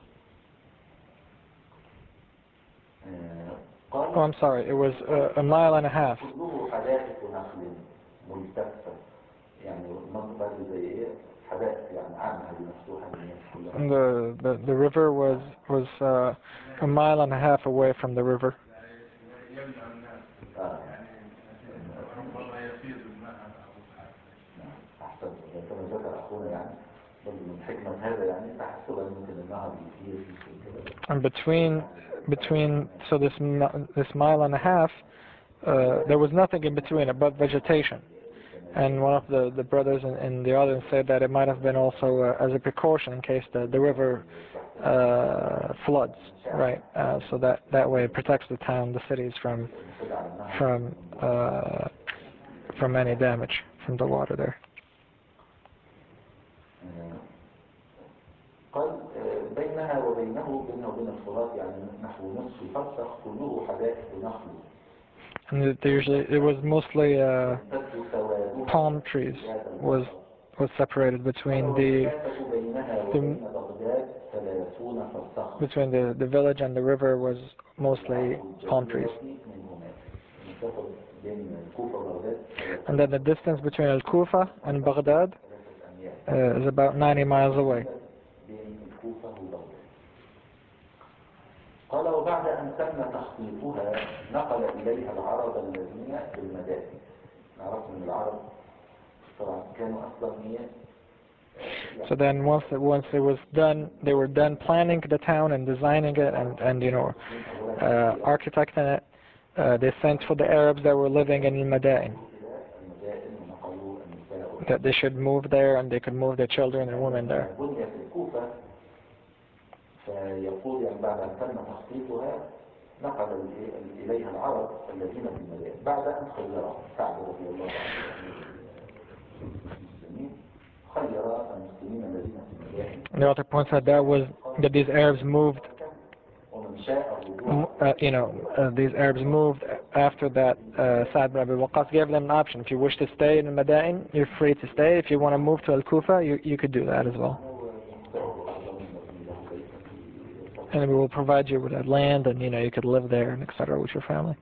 Oh, I'm sorry, it was uh, a mile and a half. كله حدائق ونخل ملتفة، يعني المنطقة دي زي إيه؟ حدائق يعني عامة دي مفتوحة للناس كلها. And the, the the river was was uh, a mile and a half away from the river. آه. أحسن كما ذكر أخونا يعني برضه من حكمة هذا يعني تحسب أن ممكن النهر يسير في كده. And between between so this this mile and a half, uh, there was nothing in between but vegetation. And one of the, the brothers in, in the audience said that it might have been also uh, as a precaution in case the, the river uh, floods, right? Uh, so that, that way it protects the town, the cities from from uh, from any damage from the water there. قال بينها وبينه بينه وبين الفرات يعني نحو نصف فرسخ كله حدائق ونخل. And they usually it was mostly uh, palm trees was was separated between the, the between the the village and the river was mostly palm trees. And then the distance between Al-Kufa and Baghdad uh, is about ninety miles away. قال وبعد أن تم تخطيطها نقل إليها العرب الذين في المدائن. نعرف من العرب طبعا كانوا أصلا هي. So then once it, once it was done, they were done planning the town and designing it and, and you know, uh, architecting it. Uh, they sent for the Arabs that were living in Madain that they should move there and they could move their children and women there. فيقول يعني بعد أن تم تخطيطها نقل إليها العرب الذين في المدائن بعد أن خير سعد رضي الله عنه المسلمين خير المسلمين الذين في المدائن. The author points out that was that these Arabs moved. Uh, you know, uh, these Arabs moved after that. Uh, Sa'd ibn Abi Waqqas gave them an option. If you wish to stay in the Madain, you're free to stay. If you want to move to Al-Kufa, you you could do that as well. And we will provide you with that land, and you know you could live there, and et cetera with your family.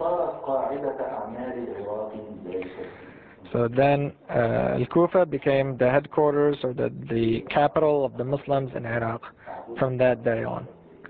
So then uh, Al-Kufa became the headquarters or the the capital of the Muslims in Iraq from that day on.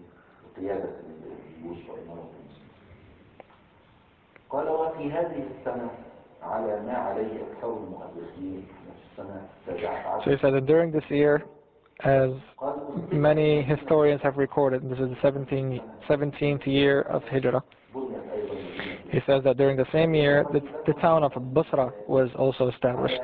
قال وفي هذه السنة على ما عليه أكثر المؤرخين السنة السابعة. So he said that during this year, as many historians have recorded, this is the seventeenth year of Hijrah. He says that during the same year, the, the town of Basra was also established.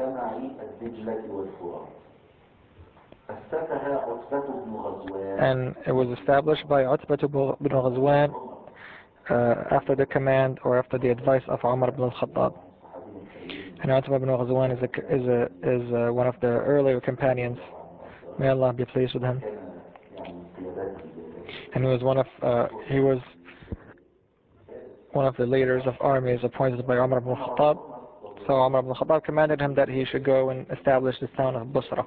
And it was established by Utbah ibn Ghazwan uh, after the command or after the advice of Umar ibn al-Khattab. And Utbah ibn Ghazwan is, a, is, a, is a, one of the earlier companions. May Allah be pleased with him. And he was one of uh, he was one of the leaders of armies appointed by Umar ibn al-Khattab. So Umar ibn al-Khattab commanded him that he should go and establish this town of Basra.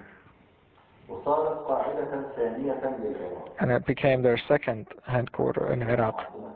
And it became their second headquarter in Iraq.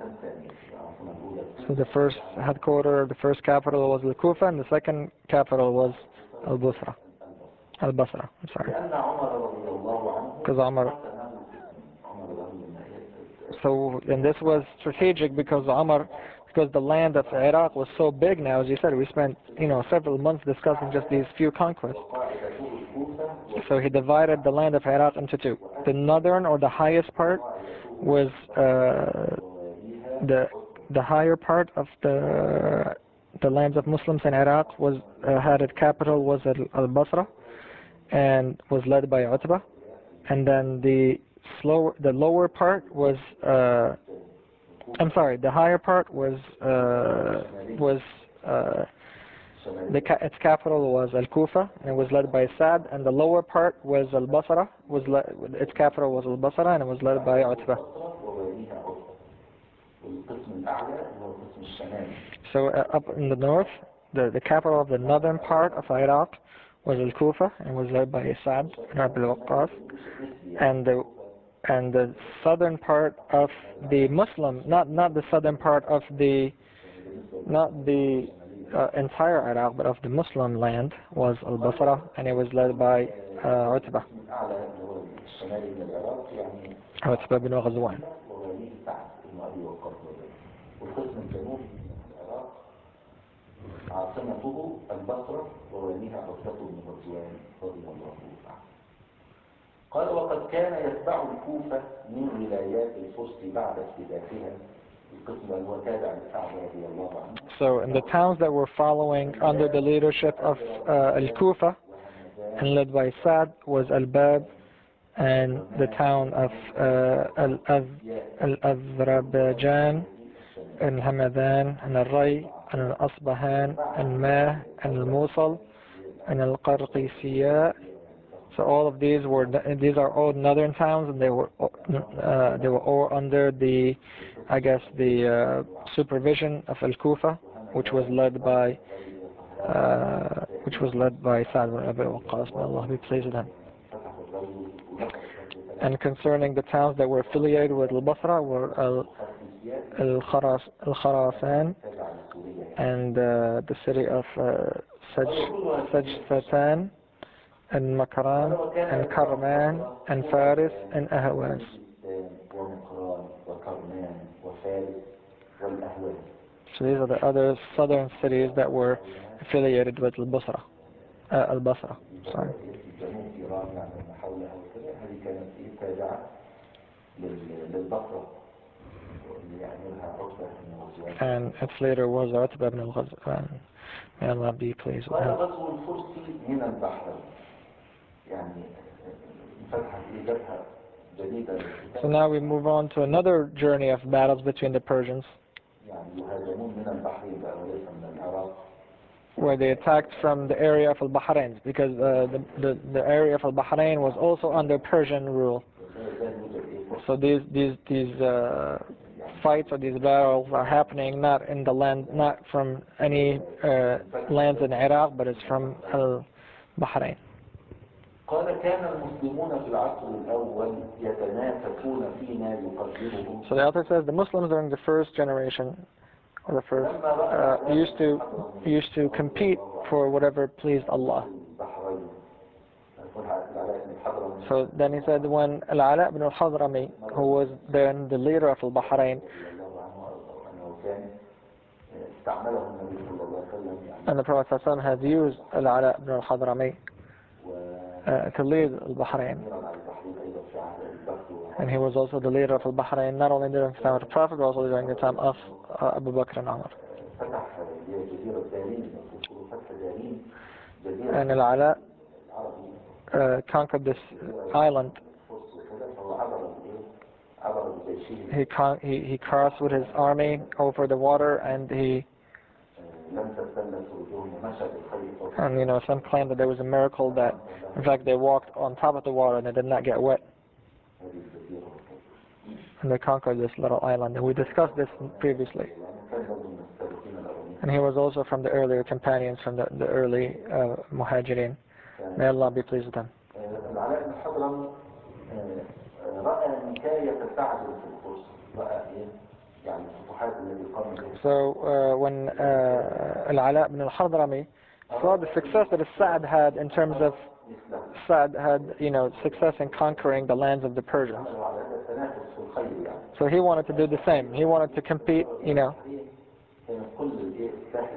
So the first headquarter, the first capital was Al-Kufa, and the second capital was Al-Basra. Al-Basra, I'm sorry. Because Umar. So, and this was strategic because Umar because the land of Iraq was so big now. As you said, we spent, you know, several months discussing just these few conquests. So he divided the land of Iraq into two. The northern, or the highest part, was uh, the the higher part of the the lands of Muslims in Iraq was uh, had its capital was al-Basra, and was led by Utbah. And then the slower, the lower part was, uh, I'm sorry, the higher part was uh, was uh, the ca its capital was Al-Kufa, and it was led by Sa'd. And the lower part was Al-Basra, was its capital was Al-Basra, and it was led by Utbah. So uh, up in the north, the the capital of the northern part of Iraq was Al-Kufa, and was led by Sa'd ibn Abi Waqqas. And the and the southern part of the Muslim, not not the southern part of the, not the uh, entire Iraq, but of the Muslim land, was Al-Basra, and it was led by uh, Utbah. Utbah bin Ghazwan. عاصمته البصرة ووليها عتبة بن غزوان رضي الله عنه. قال وقد كان يتبع الكوفة من ولايات الفرس بعد افتتاحها القسم المتابع لسعد رضي الله عنه. So in the towns that were following under the leadership of uh, Al-Kufa and led by Sa'd was Al-Bab, and the town of uh, Al-Azerbaijan, and Hamadan, and Al-Ray, and Al-Asbahan, and Mah, and Al-Mosul, and Al-Qarqisiyya. So all of these were, these are all northern towns, and they were uh, they were all under the, I guess, the uh, supervision of Al-Kufa, which was led by uh, which was led by Sa'd ibn Abi Waqqas. May Allah be pleased with him. And concerning the towns that were affiliated with Al-Basra were Al-Kharasan, and uh, the city of uh, Sajfatan, and Makaran, and Karman, and Faris, and Ahwaz. So these are the other southern cities that were affiliated with Al-Basra. Uh, Al-Basra, sorry. And its leader was Utbah ibn al-Ghazwan. May Allah be pleased with him. So now we move on to another journey of battles between the Persians, where they attacked from the area of Al-Bahrain, because uh, the, the, the area of Al-Bahrain was also under Persian rule. So these these these uh, fights or these battles are happening not in the land, not from any uh, lands in Iraq, but it's from Al-Bahrain. So the author says the Muslims during the first generation, or the first, uh, used to used to compete for whatever pleased Allah. So then he said when Al-Ala ibn al-Hadrami, who was then the leader of Al-Bahrain, and the Prophet ﷺ had used Al-Ala ibn al-Hadrami uh, to lead Al-Bahrain, and he was also the leader of Al-Bahrain not only during the time of the Prophet but also during the time of uh, Abu Bakr and Umar. And Al-Ala uh, conquered this island. He, con he, he crossed with his army over the water, and he and you know some claim that there was a miracle that in fact they walked on top of the water and they did not get wet, and they conquered this little island, and we discussed this previously. And he was also from the earlier companions, from the, the early uh, Muhajirin. May Allah be pleased with them. So uh, when uh, Al-Ala ibn al-Hadrami saw the success that Sa'd had in terms of Sa'd had, you know, success in conquering the lands of the Persians, so he wanted to do the same. He wanted to compete, you know,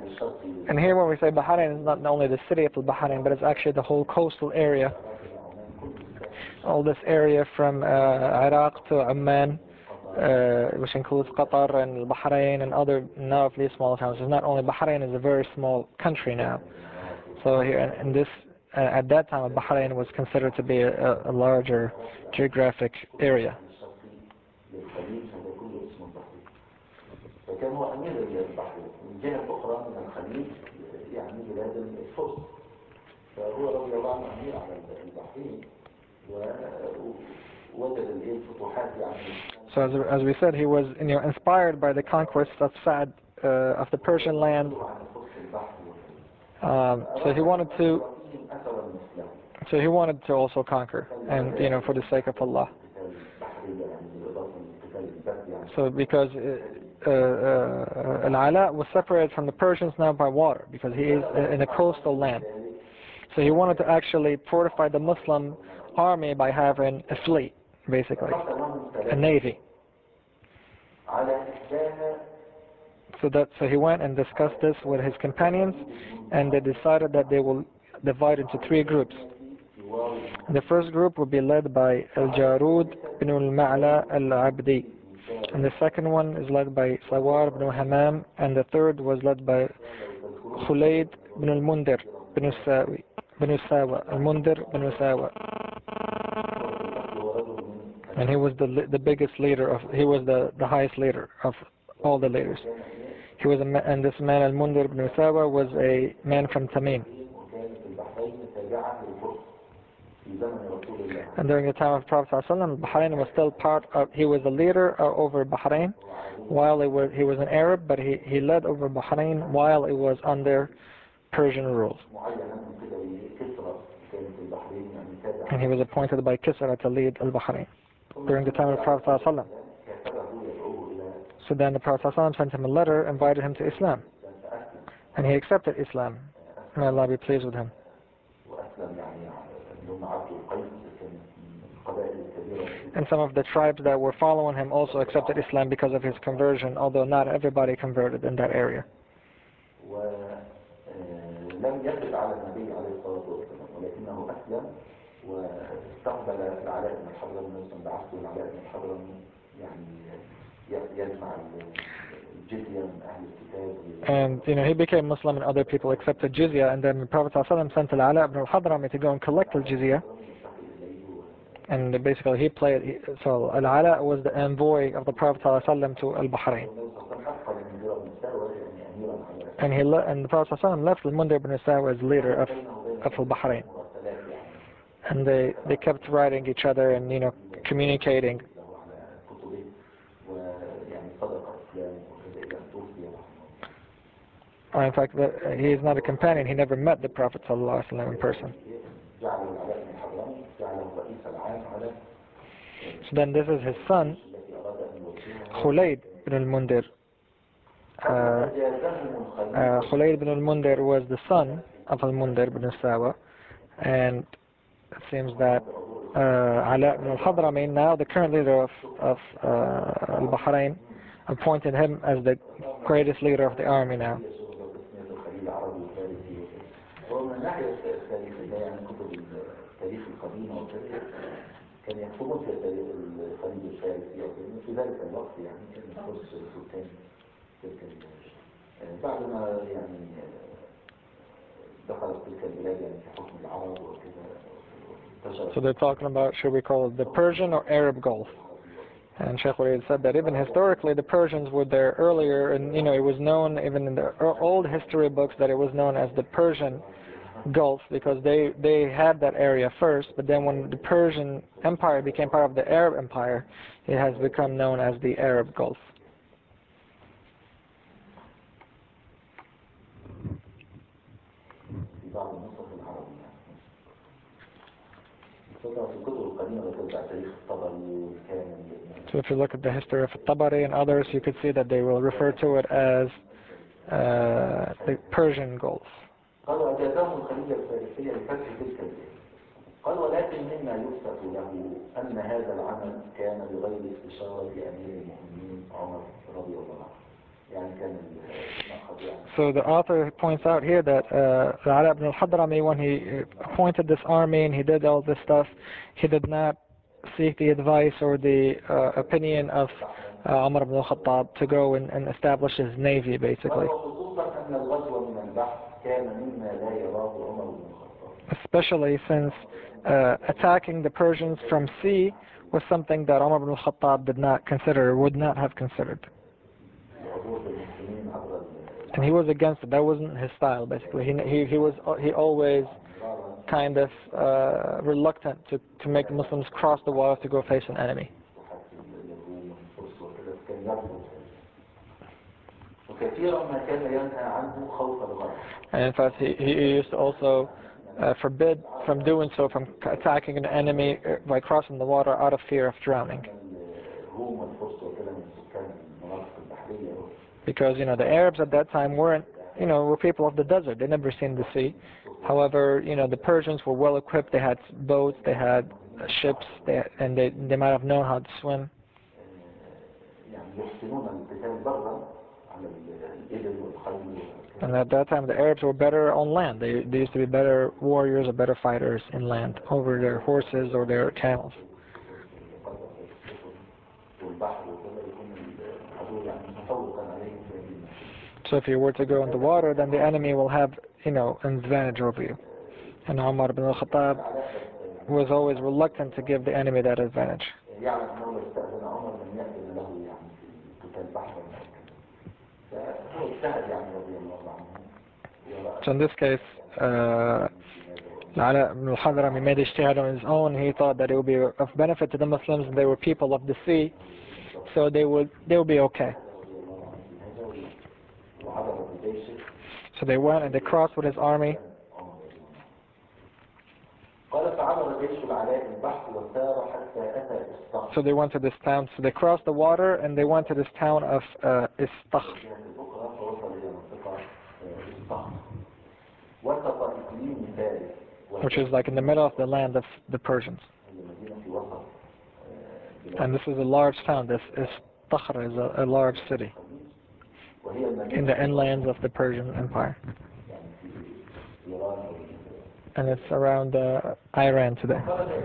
And here when we say Bahrain, is not only the city of Bahrain, but it's actually the whole coastal area. All this area from uh, Iraq to Amman, uh, which includes Qatar and Bahrain and other now of these small towns. It's not only Bahrain is a very small country now. So here in this, uh, at that time, Bahrain was considered to be a, a larger geographic area. فكان هو أمير البحرين من جهة أخرى من الخليج يعني بلاد الفرس فهو رضي الله عنه أمير على البحرين ووجد الفتوحات يعني. So as, as we said, he was you know, inspired by the conquest of Sa'd uh, of the Persian land. Um, so he wanted to so he wanted to also conquer, and you know for the sake of Allah. So because uh, uh, Al-Ala was separated from the Persians now by water, because he is in a coastal land. So he wanted to actually fortify the Muslim army by having a fleet, basically, a navy. So that so he went and discussed this with his companions, and they decided that they will divide into three groups. The first group will be led by Al-Jarud ibn al-Ma'la al-Abdi, and the second one is led by Sawar ibn Hamam, and the third was led by Khulayd ibn al-Mundir ibn al-Sawi ibn al-Sawa al-Mundir ibn al-Sawa, and he was the the biggest leader of he was the the highest leader of all the leaders. He was a man, and this man al-Mundir ibn al-Sawa was a man from Tamim. And during the time of Prophet ﷺ, Bahrain was still part of, he was a leader uh, over Bahrain while it was, he was an Arab, but he, he led over Bahrain while it was under Persian rule. And he was appointed by Kisra to lead al-Bahrain during the time of Prophet ﷺ. So then the Prophet ﷺ sent him a letter, invited him to Islam. And he accepted Islam. May Allah be pleased with him. And some of the tribes that were following him also accepted Islam because of his conversion, although not everybody converted in that area. And you know, he became Muslim and other people accepted jizya, and then the Prophet ﷺ sent Al-Ala ibn al-Hadrami to go and collect the jizya. And basically he played, so Al-Ala was the envoy of the Prophet ﷺ to Al-Bahrain. And he le and the Prophet ﷺ left Al-Mundir ibn Sawa as leader of, of Al-Bahrain. And they, they kept writing each other and, you know, communicating. Or in fact, he is not a companion, he never met the Prophet ﷺ in person. So then this is his son, Khulayd ibn al-Mundir. Uh, uh, Khulayd ibn al-Mundir was the son of al-Mundir ibn Sawa, and it seems that uh, Ala ibn al-Hadrami, now the current leader of, of uh, al-Bahrain, appointed him as the greatest leader of the army now. كان يحكمون في الخليج الفارسي في ذلك الوقت يعني كان الفرس سلطان تلك بعد ما يعني دخلت تلك البلاد يعني في حكم العرب وكذا. So they're talking about, should we call it the Persian or Arab Gulf? And Sheikh Walid said that even historically the Persians were there earlier, and you know it was known even in the old history books that it was known as the Persian Gulf, because they they had that area first, but then when the Persian Empire became part of the Arab Empire, it has become known as the Arab Gulf. So if you look at the history of Tabari and others, you could see that they will refer to it as uh, the Persian Gulf. قالوا أجازهم الخليج الفارسية لفتح تلك البلاد. قال ولكن مما يثبت له أن هذا العمل كان بغير استشارة أمير المؤمنين عمر رضي الله عنه. يعني كان So the author points out here that uh, Al-Ala ibn al-Hadrami, when he appointed this army and he did all this stuff, he did not seek the advice or the uh, opinion of uh, Umar ibn al-Khattab to go and, and establish his navy, basically. Especially since uh, attacking the Persians from sea was something that Umar ibn al-Khattab did not consider, would not have considered. And he was against it. That wasn't his style, basically. He, he, he was he always kind of uh, reluctant to, to make the Muslims cross the water to go face an enemy. And in fact, he, he used to also uh, forbid from doing so, from attacking an enemy by crossing the water out of fear of drowning. Because, you know, the Arabs at that time weren't, you know, were people of the desert. They never seen the sea. However, you know, the Persians were well equipped. They had boats, they had uh, ships, they, and they, they might have known how to swim. And at that time, the Arabs were better on land. They, they used to be better warriors or better fighters in land over their horses or their camels. So if you were to go in the water, then the enemy will have, you know, an advantage over you. And Umar ibn al-Khattab was always reluctant to give the enemy that advantage. So in this case, uh, Al-Ala ibn al-Hadrami made ijtihad on his own. He thought that it would be of benefit to the Muslims, and they were people of the sea, so they would they would be okay. So they went and they crossed with his army. So they went to this town. So they crossed the water and they went to this town of uh, Istakhr, which is like in the middle of the land of the Persians. And this is a large town. This Istakhr is a, a large city in the inlands of the Persian Empire. And it's around uh, Iran today.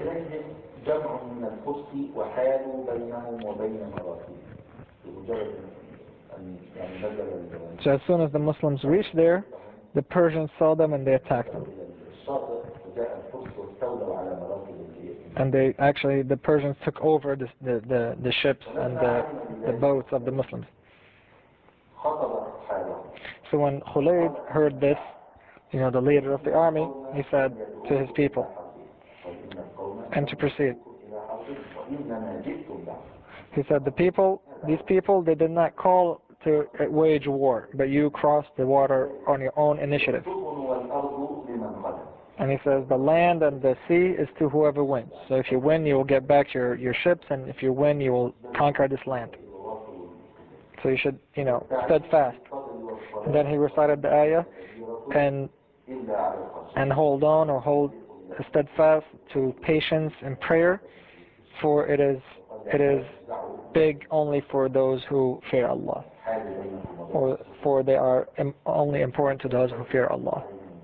So as soon as the Muslims reached there, the Persians saw them and they attacked them. And they actually, the Persians took over the, the, the, the ships and the, the boats of the Muslims. So when Khulayd heard this, you know, the leader of the army, he said to his people, and to proceed. He said, the people, these people, they did not call to wage war, but you crossed the water on your own initiative. And he says, the land and the sea is to whoever wins. So if you win, you will get back your, your ships, and if you win, you will conquer this land. So you should, you know, steadfast. And then he recited the ayah, and and hold on or hold steadfast to patience and prayer, for it is it is big only for those who fear Allah, or for they are im only important to those who fear Allah.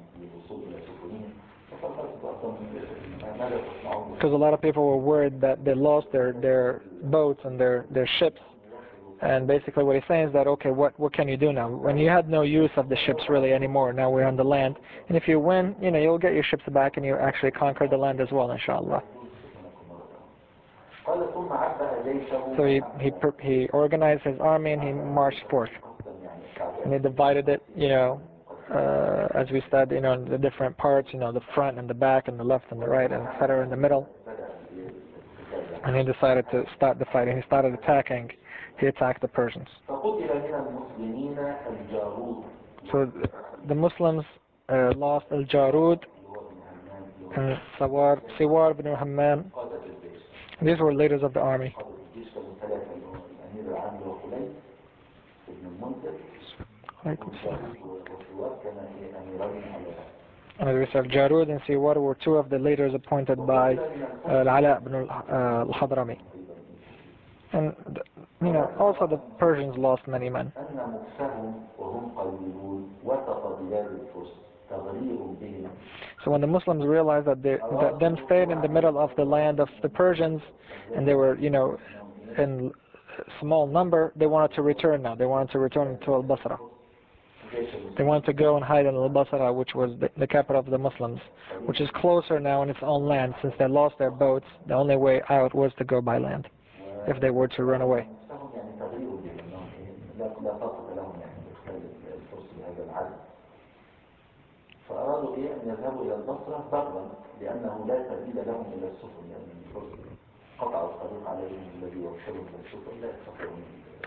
Because a lot of people were worried that they lost their their boats and their their ships. And basically what he's saying is that, okay, what, what can you do now? When you had no use of the ships really anymore, now we're on the land. And if you win, you know, you'll get your ships back and you actually conquer the land as well, inshallah. So he, he, he organized his army and he marched forth. And he divided it, you know, uh, as we said, you know, the different parts, you know, the front and the back and the left and the right and et cetera in the middle. And he decided to start the fight, and he started attacking. He attacked the Persians. So the Muslims uh, lost Al-Jarud and Sawar, Siwar ibn Hammam. These were leaders of the army. And as we said, Jarud and Siwar were two of the leaders appointed by uh, Al-Ala ibn al-Hadrami. And you know, also the Persians lost many men. أن مكسهم وهم قليلون وسط بلاد الفرس تغرير بهم. So when the Muslims realized that they, that them staying in the middle of the land of the Persians, and they were, you know, in small number, they wanted to return now. They wanted to return to Al-Basra. They wanted to go and hide in Al-Basra, which was the, the capital of the Muslims, which is closer now in its own land. Since they lost their boats, the only way out was to go by land, if they were to run away. فأرادوا إيه أن يذهبوا إلى البصرة برا لأنه لا سبيل لهم إلى السفن لأن الفرس قطعوا الطريق عليهم الذي يوصلهم إلى السفن لا يستطيعون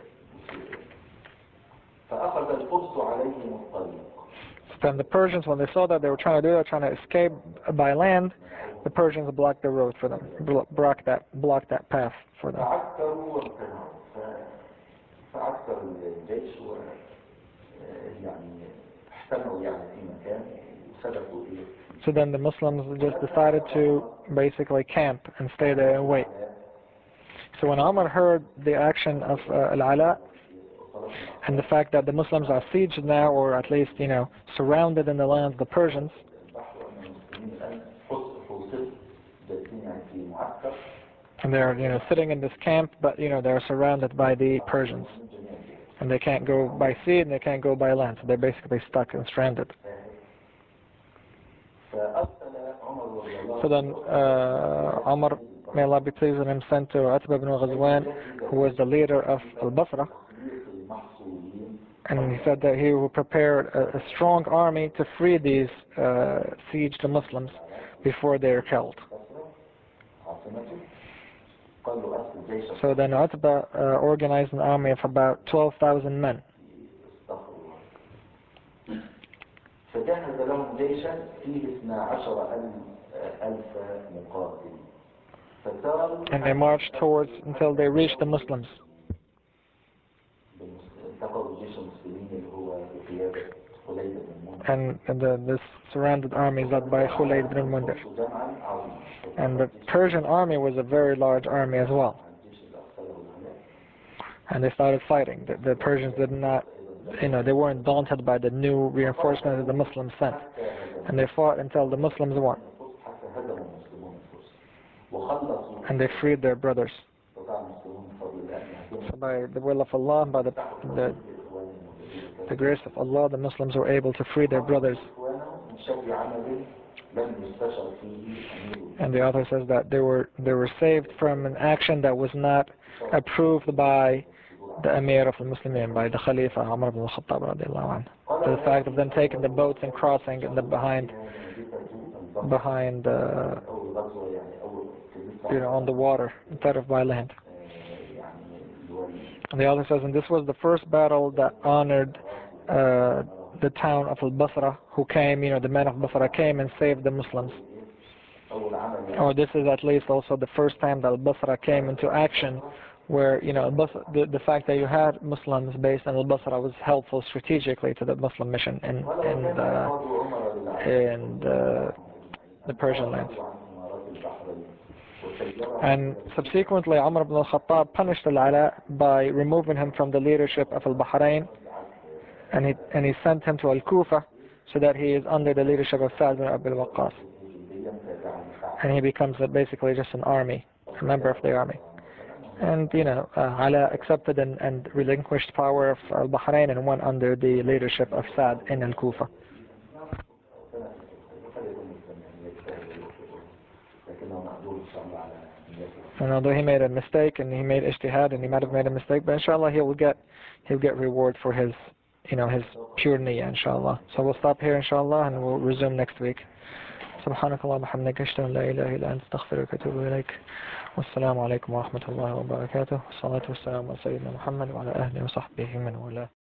فأخذ الفرس عليهم الطريق. Then the Persians, when they saw that they were trying to do that, trying to escape by land, the Persians blocked the road for them, blocked that, blocked that path for them. فعسكروا وامتنعوا فعسكر الجيش ويعني احتموا يعني في مكان وسبقوا إليه. So then the Muslims just decided to basically camp and stay there and wait. So when Umar heard the action of uh, Al-Ala and the fact that the Muslims are sieged now, or at least, you know, surrounded in the land of the Persians, and they're, you know, sitting in this camp, but, you know, they're surrounded by the Persians, and they can't go by sea and they can't go by land, so they're basically stuck and stranded. So then uh, Umar, may Allah be pleased with him, sent to Utbah ibn Ghazwan, who was the leader of Al-Basra, and he said that he will prepare a, a strong army to free these uh, sieged Muslims before they are killed. So then Utbah uh, organized an army of about twelve thousand men. فجهز لهم جيشا فيه اثنا عشر ألف مقاتل. And they marched towards until they reached the Muslims. And, and the, this surrounded army is led by Khulayd ibn al-Mundhir. And the Persian army was a very large army as well. And they started fighting. The, the Persians did not, you know, they weren't daunted by the new reinforcements that the Muslims sent. And they fought until the Muslims won. And they freed their brothers. So by the will of Allah, by the, the, the grace of Allah, the Muslims were able to free their brothers. And the author says that they were, they were saved from an action that was not approved by the Emir of the Muslimin, by the Khalifa Umar ibn al-Khattab radiallahu anhu. So the fact of them taking the boats and crossing in the behind, behind, uh, you know, on the water instead of by land. And the author says, and this was the first battle that honored uh, the town of Al-Basra, who came, you know, the men of Basra came and saved the Muslims. Or this is at least also the first time that Al-Basra came into action, where, you know, the, the fact that you had Muslims based in Al-Basra was helpful strategically to the Muslim mission in, in, the, in the, the Persian lands. And subsequently, Umar ibn al-Khattab punished Al-Ala by removing him from the leadership of Al-Bahrain, and he, and he sent him to Al-Kufa so that he is under the leadership of Sa'd ibn Abi Waqqas. And he becomes basically just an army, a member of the army. And, you know, uh, Ala accepted and, and relinquished power of Al-Bahrain and went under the leadership of Sa'd in Al-Kufa. And although he made a mistake and he made ijtihad and he might have made a mistake, but inshallah he will get he'll get reward for his, you know, his pure niyyah, inshallah. So we'll stop here, inshallah, and we'll resume next week. سبحانك اللهم وبحمدك أشهد أن لا إله إلا أنت أستغفرك وأتوب إليك والسلام عليكم ورحمة الله وبركاته والصلاة والسلام على سيدنا محمد وعلى آله وصحبه من والاه.